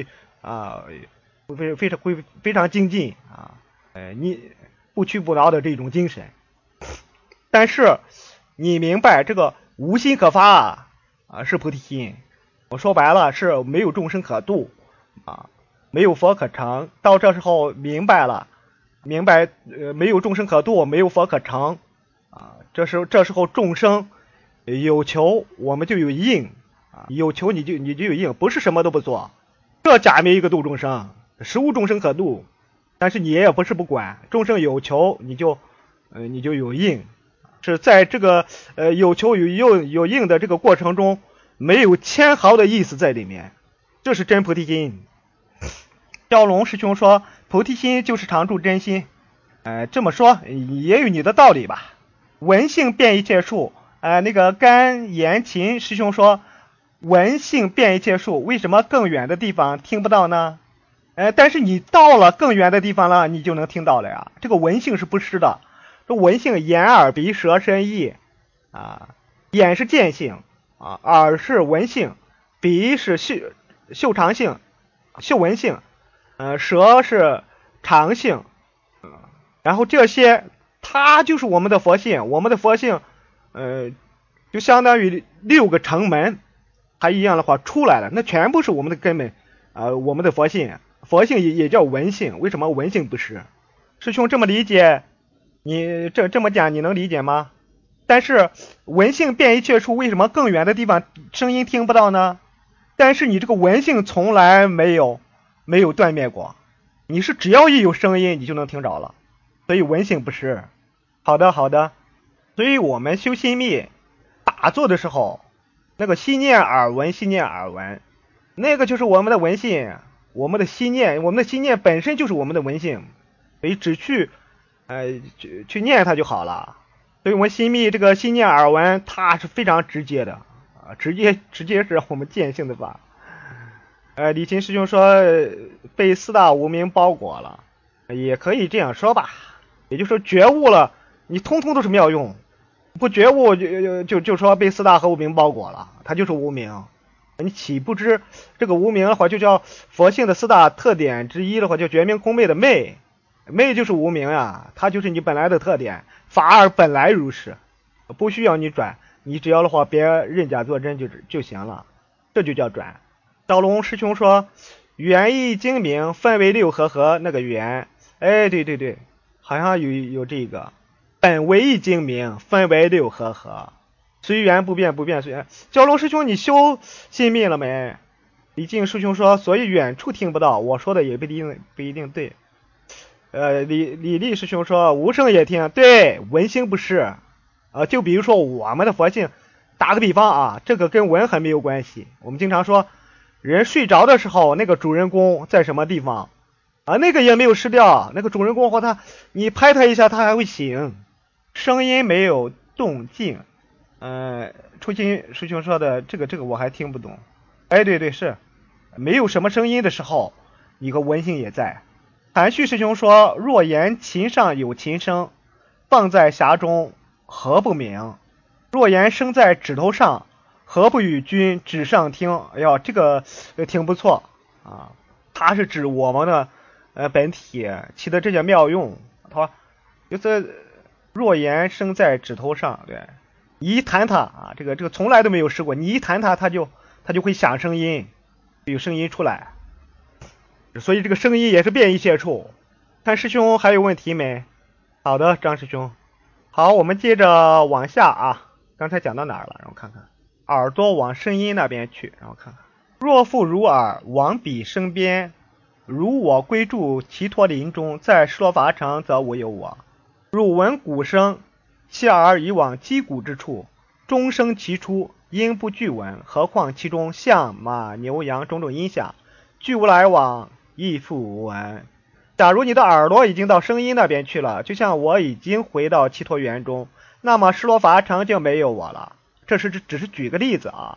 Speaker 2: 非常精进啊，你不屈不挠的这种精神。但是你明白这个无心可发是菩提心，我说白了是没有众生可度没有佛可成。到这时候明白没有众生可度，没有佛可成这时候众生有求我们就有应有求你就有应，不是什么都不做。这假没一个度众生，实无众生可度，但是你也不是不管，众生有求你就有应，是在这个有求有应的这个过程中没有牵毫的意思在里面，这是真菩提心。赵龙师兄说菩提心就是常住真心，这么说也有你的道理吧。闻性变一切数，那个甘言琴师兄说闻性变一切数，为什么更远的地方听不到呢？但是你到了更远的地方了，你就能听到了呀。这个闻性是不失的，这闻性眼耳鼻舌身意眼是见性耳是闻性，鼻是嗅尝性嗅闻性舌是尝性然后这些它就是我们的佛性。我们的佛性就相当于6个城门，它一样的话出来了，那全部是我们的根本我们的佛性。佛性也叫闻性，为什么闻性不是？师兄这么理解，你这么讲你能理解吗？但是闻性变一切数，为什么更远的地方声音听不到呢？但是你这个闻性从来没有断灭过，你是只要一有声音你就能听着了，所以闻性不是。好的，所以我们修心密打坐的时候，那个心念耳闻那个就是我们的闻性，我们的心念本身就是我们的闻性，所以只去念它就好了。所以我们心密这个心念耳闻它是非常直接的直接是我们见性的法。李琴师兄说被4大无明包裹了，也可以这样说吧，也就是说觉悟了你通通都是妙用，不觉悟就说被4大和无明包裹了，它就是无明。你岂不知这个无明的话就叫佛性的4大特点之一的话叫觉明空昧的昧就是无明它就是你本来的特点，法尔本来如是，不需要你转，你只要的话别认假作真就行了，这就叫转。道龙师兄说元意精明分为6合合，那个元对，好像有这个本为意精明分为6合合，随缘不变随缘。蛟龙师兄你修心密了没？李靖师兄说所以远处听不到，我说的也不一定对。李立师兄说无声也听，对，闻心不是就比如说我们的佛性，打个比方这个跟闻很没有关系。我们经常说人睡着的时候那个主人公在什么地方那个也没有失掉，那个主人公或你拍他一下他还会醒，声音没有动静。初心师兄说的这个我还听不懂。对，是没有什么声音的时候你个闻性也在。韩旭师兄说若言琴上有琴声，放在匣中何不明？若言生在指头上，何不与君指上听？这个挺不错它是指我们的本体起的这些妙用。他就是若言生在指头上，对，你一弹它这个从来都没有试过，你一弹它它就会响声音，有声音出来，所以这个声音也是变一切处。看师兄还有问题没？好的，张师兄。好，我们接着往下刚才讲到哪儿了？让我看看，耳朵往声音那边去，让我看看。若复如耳往彼声边，如我归住其陀林中，在施罗伐城则无有我。汝闻鼓声，切耳以往击鼓之处，钟声其出，音不俱闻，何况其中象马牛羊种种音响，俱无来往，亦复无闻。假如你的耳朵已经到声音那边去了，就像我已经回到其陀园中，那么施罗伐城就没有我了。这是只是举个例子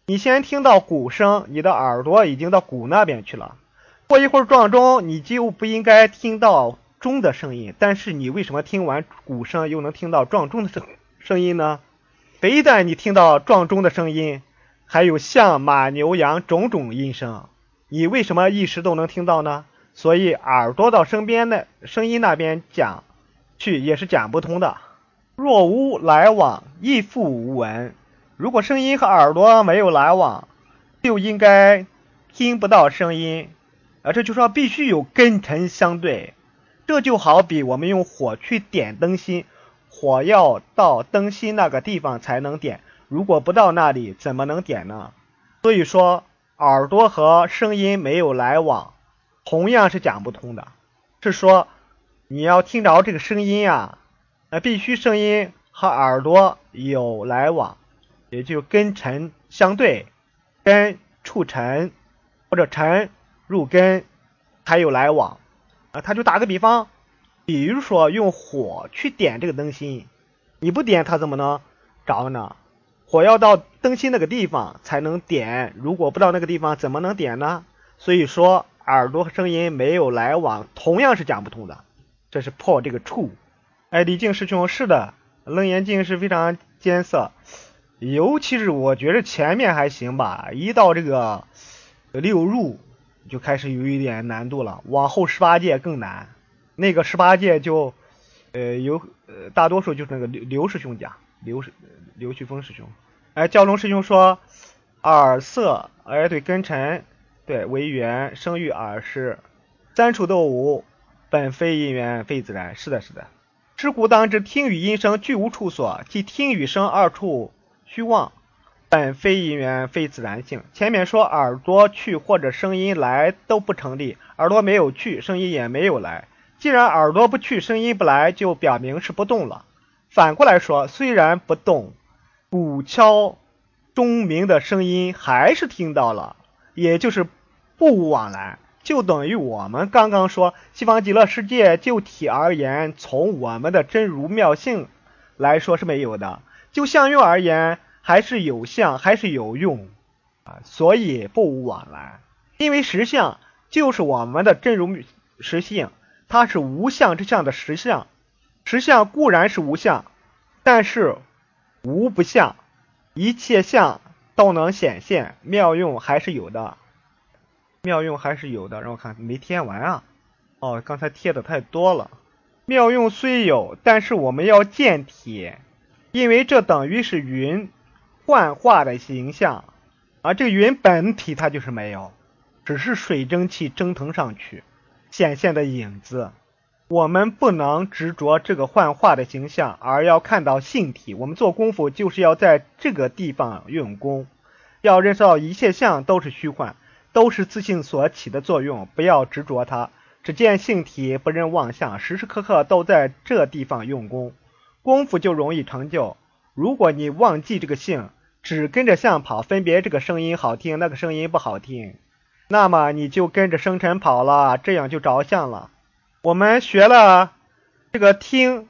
Speaker 2: 你先听到鼓声，你的耳朵已经到鼓那边去了。过一会儿撞钟，你就不应该听到钟的声音，但是你为什么听完鼓声又能听到撞钟的声音呢？非但你听到撞钟的声音，还有象、马、牛、羊种种音声，你为什么一时都能听到呢？所以耳朵到身边的声音那边讲去也是讲不通的。若无来往，亦复无闻。如果声音和耳朵没有来往，就应该听不到声音。这就说必须有根尘相对。这就好比我们用火去点灯芯，火要到灯芯那个地方才能点，如果不到那里怎么能点呢？所以说耳朵和声音没有来往，同样是讲不通的。是说你要听着这个声音啊，必须声音和耳朵有来往，也就是根尘相对，根触尘或者尘入根才有来往。他就打个比方，比如说用火去点这个灯芯，你不点它怎么能着呢？火要到灯芯那个地方才能点，如果不到那个地方怎么能点呢？所以说耳朵和声音没有来往，同样是讲不通的。这是破这个处。李靖师兄，是的，楞严经是非常艰涩，尤其是我觉得前面还行吧，一到这个六入就开始有一点难度了，往后18戒更难。那个18戒就大多数就是那个刘师兄讲，刘旭峰师兄。教龙师兄说耳色，对，根尘，对，为缘生育耳识，三处都无，本非因缘非自然。是的，是的。知故当知听与音声俱无处所，即听与声二处虚妄，本非因缘非自然性。前面说耳朵去或者声音来都不成立，耳朵没有去，声音也没有来。既然耳朵不去，声音不来，就表明是不动了。反过来说，虽然不动，鼓敲钟鸣的声音还是听到了，也就是不无往来，就等于我们刚刚说西方极乐世界就体而言，从我们的真如妙性来说是没有的，就相用而言还是有相，还是有用所以不无往来。因为实相就是我们的真如实性，它是无相之相的实相。实相固然是无相，但是无不相，一切相都能显现，妙用还是有的。妙用还是有的，让我看没贴完啊。刚才贴的太多了。妙用虽有，但是我们要见体，因为这等于是云幻化的形象，这个云本体它就是没有，只是水蒸气蒸腾上去显现的影子。我们不能执着这个幻化的形象，而要看到性体。我们做功夫就是要在这个地方用功，要认识到一切相都是虚幻，都是自性所起的作用，不要执着它，只见性体，不认妄相，时时刻刻都在这地方用功，功夫就容易成就。如果你忘记这个性，只跟着相跑，分别这个声音好听，那个声音不好听，那么你就跟着声尘跑了，这样就着相了。我们学了这个听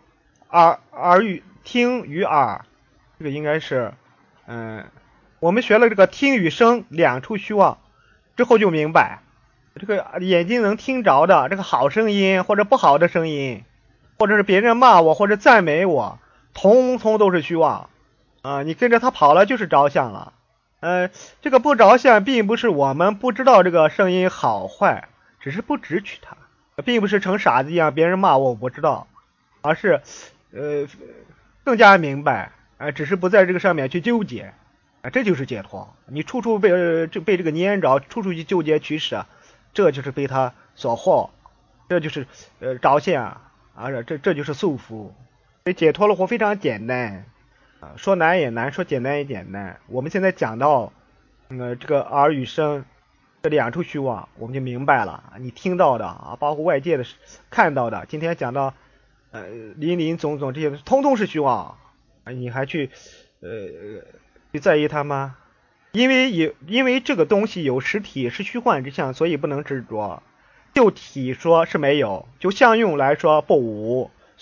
Speaker 2: 与耳，这个应该是我们学了这个听与声两处虚妄之后，就明白这个眼睛能听着的这个好声音或者不好的声音，或者是别人骂我或者赞美我，通通都是虚妄你跟着他跑了就是着相了。这个不着相并不是我们不知道这个声音好坏，只是不直取它，并不是成傻子一样别人骂我不知道，而是更加明白只是不在这个上面去纠结这就是解脱。你处处被这个粘着，处处去纠结取舍，这就是被他所惑，这就是着相这就是束缚。所以解脱了活非常简单说难也难，说简单也简单。我们现在讲到这个耳与声这两处虚妄，我们就明白了。你听到的包括外界的看到的，今天讲到林林总总这些通通是虚妄你还去在意它吗？因为这个东西有实体，是虚幻之相，所以不能执着。就体说是没有，就相用来说不无，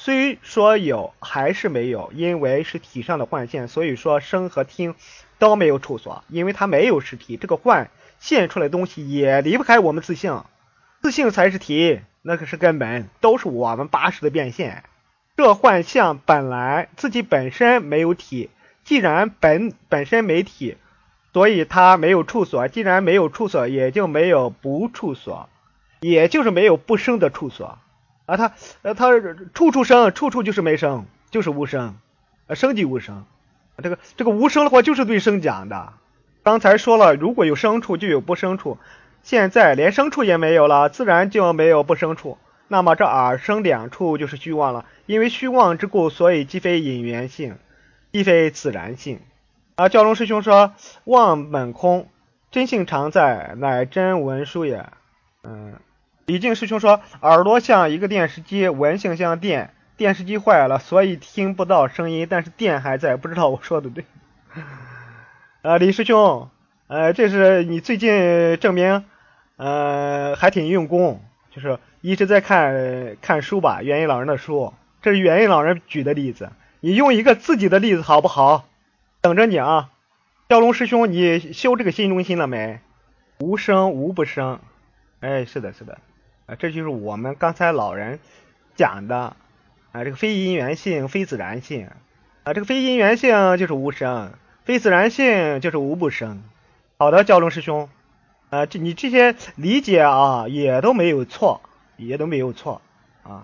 Speaker 2: 虽说有还是没有，因为是体上的幻现，所以说声和听都没有处所，因为它没有实体，这个幻现出来的东西也离不开我们自性，自性才是体，那可是根本，都是我们八识的变现。这幻象本来自己本身没有体，既然本身没体，所以它没有处所，既然没有处所，也就没有不处所，也就是没有不生的处所啊。它处处生，处处就是没生，就是无生，生即无生。这个无生的话，就是对生讲的。刚才说了，如果有生处，就有不生处，现在连生处也没有了，自然就没有不生处。那么这耳生两处就是虚妄了，因为虚妄之故，所以既非因缘性，亦非自然性。教龙师兄说，妄本空，真性常在，乃真文殊也。李靖师兄说，耳朵像一个电视机，闻性像电，电视机坏了，所以听不到声音，但是电还在，不知道我说的对。李师兄，这是你最近证明，还挺用功，就是一直在看书吧，元音老人的书，这是元音老人举的例子，你用一个自己的例子好不好？等着你啊！蛟龙师兄，你修这个心中心了没？无生无不生，是的，这就是我们刚才老人讲的这个非因缘性，非自然性这个非因缘性就是无生，非自然性就是无不生。好的，蛟龙师兄，你这些理解啊，也都没有错啊。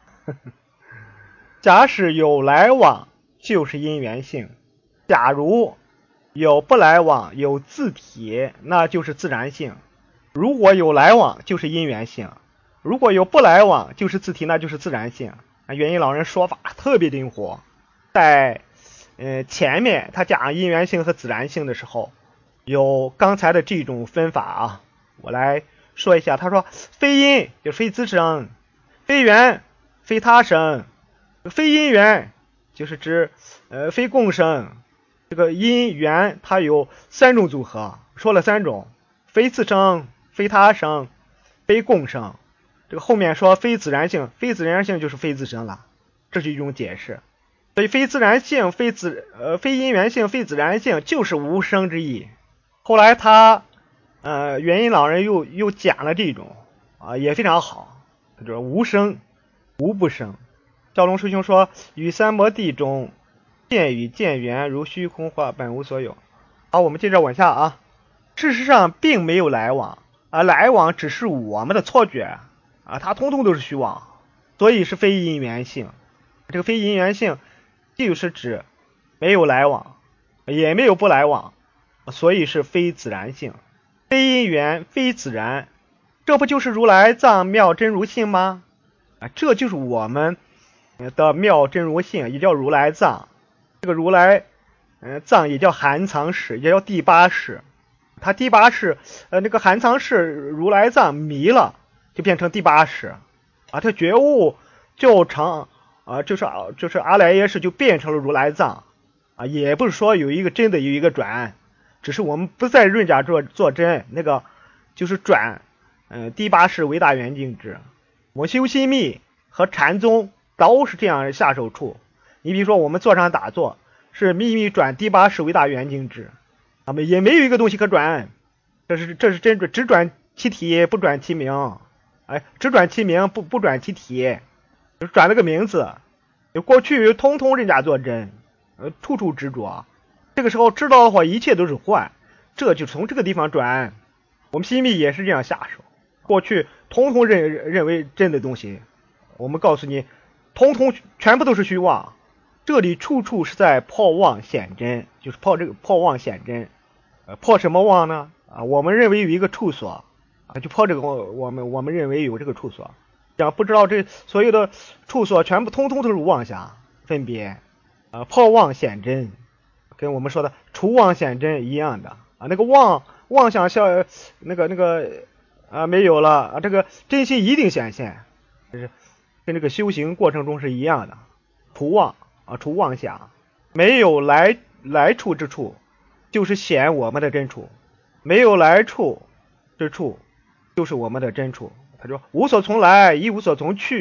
Speaker 2: 假使有来往，就是因缘性；假如有不来往，有自体，那就是自然性。如果有来往，就是因缘性；如果有不来往，就是自体，那就是自然性。元音老人说法特别灵活，在前面他讲因缘性和自然性的时候，有刚才的这种分法啊，我来说一下。他说，非因就非自生，非缘非他生，非因缘就是指非共生。这个因缘它有三种组合，说了三种，非自生，非他生，非共生。这个后面说非自然性，非自然性就是非自生了，这是一种解释。所以非自然性、非因缘性、非自然性就是无生之意。后来他元音老人又讲了这种也非常好，他说无生无不生。蛟龙师兄说，与三摩地中见与见缘如虚空化，本无所有。好，我们接着往下啊。事实上并没有来往来往只是我们的错觉它通通都是虚妄，所以是非因缘性。这个非因缘性就是指没有来往，也没有不来往，所以是非自然性。非因缘非自然，这不就是如来藏妙真如性吗？这就是我们的妙真如性，也叫如来藏。这个如来藏也叫含藏识，也叫第八识。它第八识那个含藏识如来藏迷了，就变成第八识它觉悟就成就是阿赖耶识，就变成了如来藏也不是说有一个真的有一个转，只是我们不在润甲做真，那个就是转第八识为大圆净智。我修心密和禅宗都是这样下手处。你比如说我们坐上打坐，是秘密转第八识为大圆净智也没有一个东西可转，这是真转，只转其体不转其名，只转其名不转其体，就转了个名字。过去通通人家做真，处处执着，这个时候知道的话一切都是幻，这就从这个地方转。我们心密也是这样下手，过去通通认为真的东西，我们告诉你通通全部都是虚妄，这里处处是在破妄显真，就是破妄显真。破什么妄呢？我们认为有一个处所就破这个我们认为有这个处所，讲不知道这所有的处所全部通通都是妄想分别破妄显真，跟我们说的除妄显真一样的那个妄想那个没有了这个真心一定显现，就是跟这个修行过程中是一样的。除妄除妄想，没有来处之处，就是显我们的真处，没有来处之处就是我们的真处。他说无所从来亦无所从去，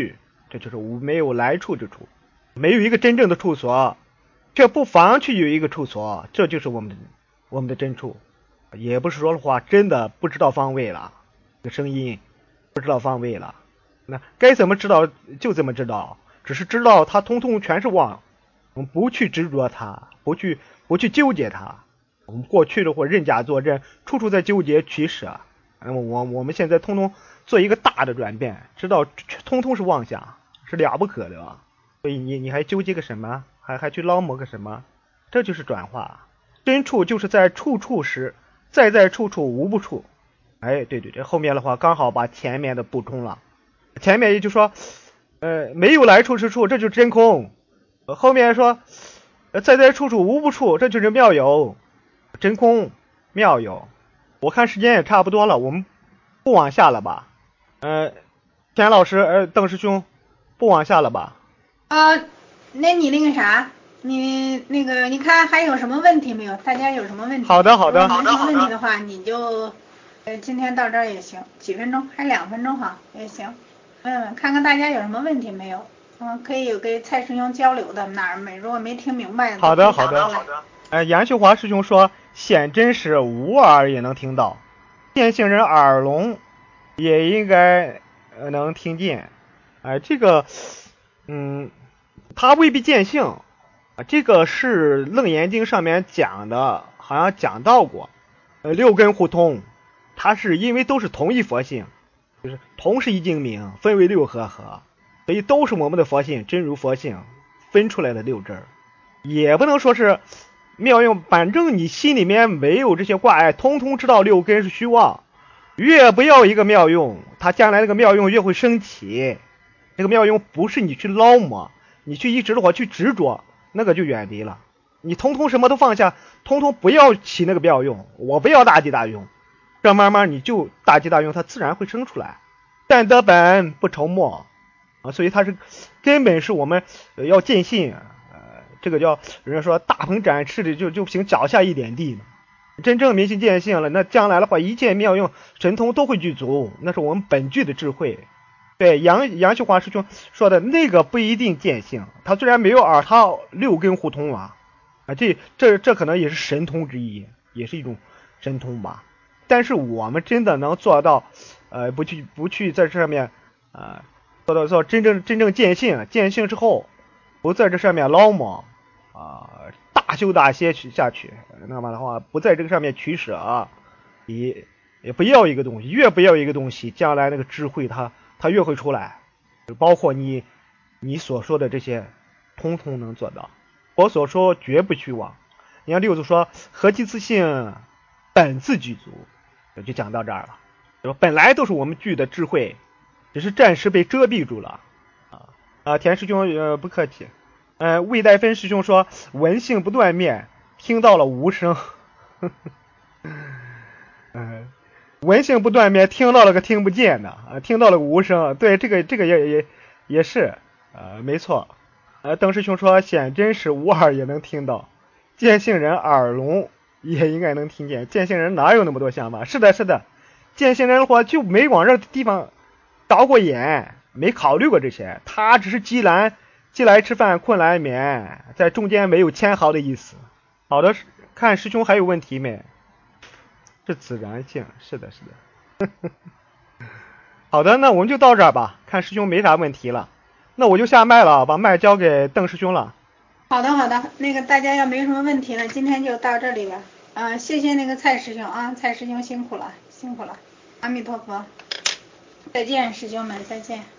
Speaker 2: 这就是没有来处之处，没有一个真正的处所，却不妨去有一个处所，这就是我们的真处。也不是说的话真的不知道方位了，这个声音不知道方位了，那该怎么知道就怎么知道，只是知道它通通全是妄，我们不去执着它，不去纠结它。我们过去的或认假作真，处处在纠结取舍。我们现在通通做一个大的转变，知道通通是妄想，是了不可的。所以你还纠结个什么？还去捞摸个什么？这就是转化。真处就是在处处时，在处处无不处。哎，对，后面的话刚好把前面的补充了。前面也就说，没有来处之处，这就是真空。后面说，在处处无不处，这就是妙有。真空妙有。我看时间也差不多了，我们不往下了吧？田老师，邓师兄，不往下了吧？
Speaker 1: 那你那个啥，你看还有什么问题没有？大家有什么问题？
Speaker 2: 好的。
Speaker 1: 如果没什么问题的话，你就今天到这儿也行，几分钟，还2分钟哈也行。看看大家有什么问题没有？可以有跟蔡师兄交流的，如果没听明白。
Speaker 2: 好的。杨秀华师兄说，显真实无耳也能听到，见性人耳聋也应该能听见。这个他未必见性，这个是楞严经上面讲的，好像讲到过。六根互通，它是因为都是同一佛性，就是同是一精明，分为六合，所以都是我们的佛性，真如佛性分出来的六支，也不能说是妙用，反正你心里面没有这些挂碍，通通知道六根是虚妄。越不要一个妙用，它将来那个妙用越会升起。这个妙用不是你去捞摸，你去一直的话去执着，那个就远离了。你通通什么都放下，通通不要起那个妙用，我不要大吉大用，这慢慢你就大吉大用，它自然会生出来。但得本不愁末所以它是根本是我们要见信。这个叫人家说大鹏展翅的就凭脚下一点地呢。真正明心见性了，那将来的话一切妙用神通都会具足，那是我们本具的智慧。对，杨秀华师兄说的那个不一定见性，他虽然没有耳，他六根互通了这可能也是神通之一，也是一种神通吧。但是我们真的能做到不去在这上面做真正见性之后，不在这上面捞摸大修大歇下去，那么的话不在这个上面取舍也不要一个东西，越不要一个东西，将来那个智慧它越会出来。包括你所说的这些通通能做到，我所说绝不虚妄。你看六祖说何其自性本自具足，就讲到这儿了，本来都是我们具的智慧，只是暂时被遮蔽住了田师兄不客气。魏代芬师兄说闻性不断灭，听到了无声闻性不断灭，听到了个听不见的听到了个无声。对，这个也是没错。邓师兄说显真实无耳也能听到，见性人耳聋也应该能听见。见性人哪有那么多想法？是的，见性人的话就没往这地方着过眼，没考虑过这些，他只是饥来吃饭，困来眠，在中间没有牵毫的意思。好的，看师兄还有问题没？是自然性，是的好的，那我们就到这儿吧，看师兄没啥问题了，那我就下麦了，把麦交给邓师兄了。
Speaker 1: 好的，那个大家要没什么问题了，今天就到这里了。谢谢那个蔡师兄蔡师兄辛苦了，阿弥陀佛，再见师兄们，再见。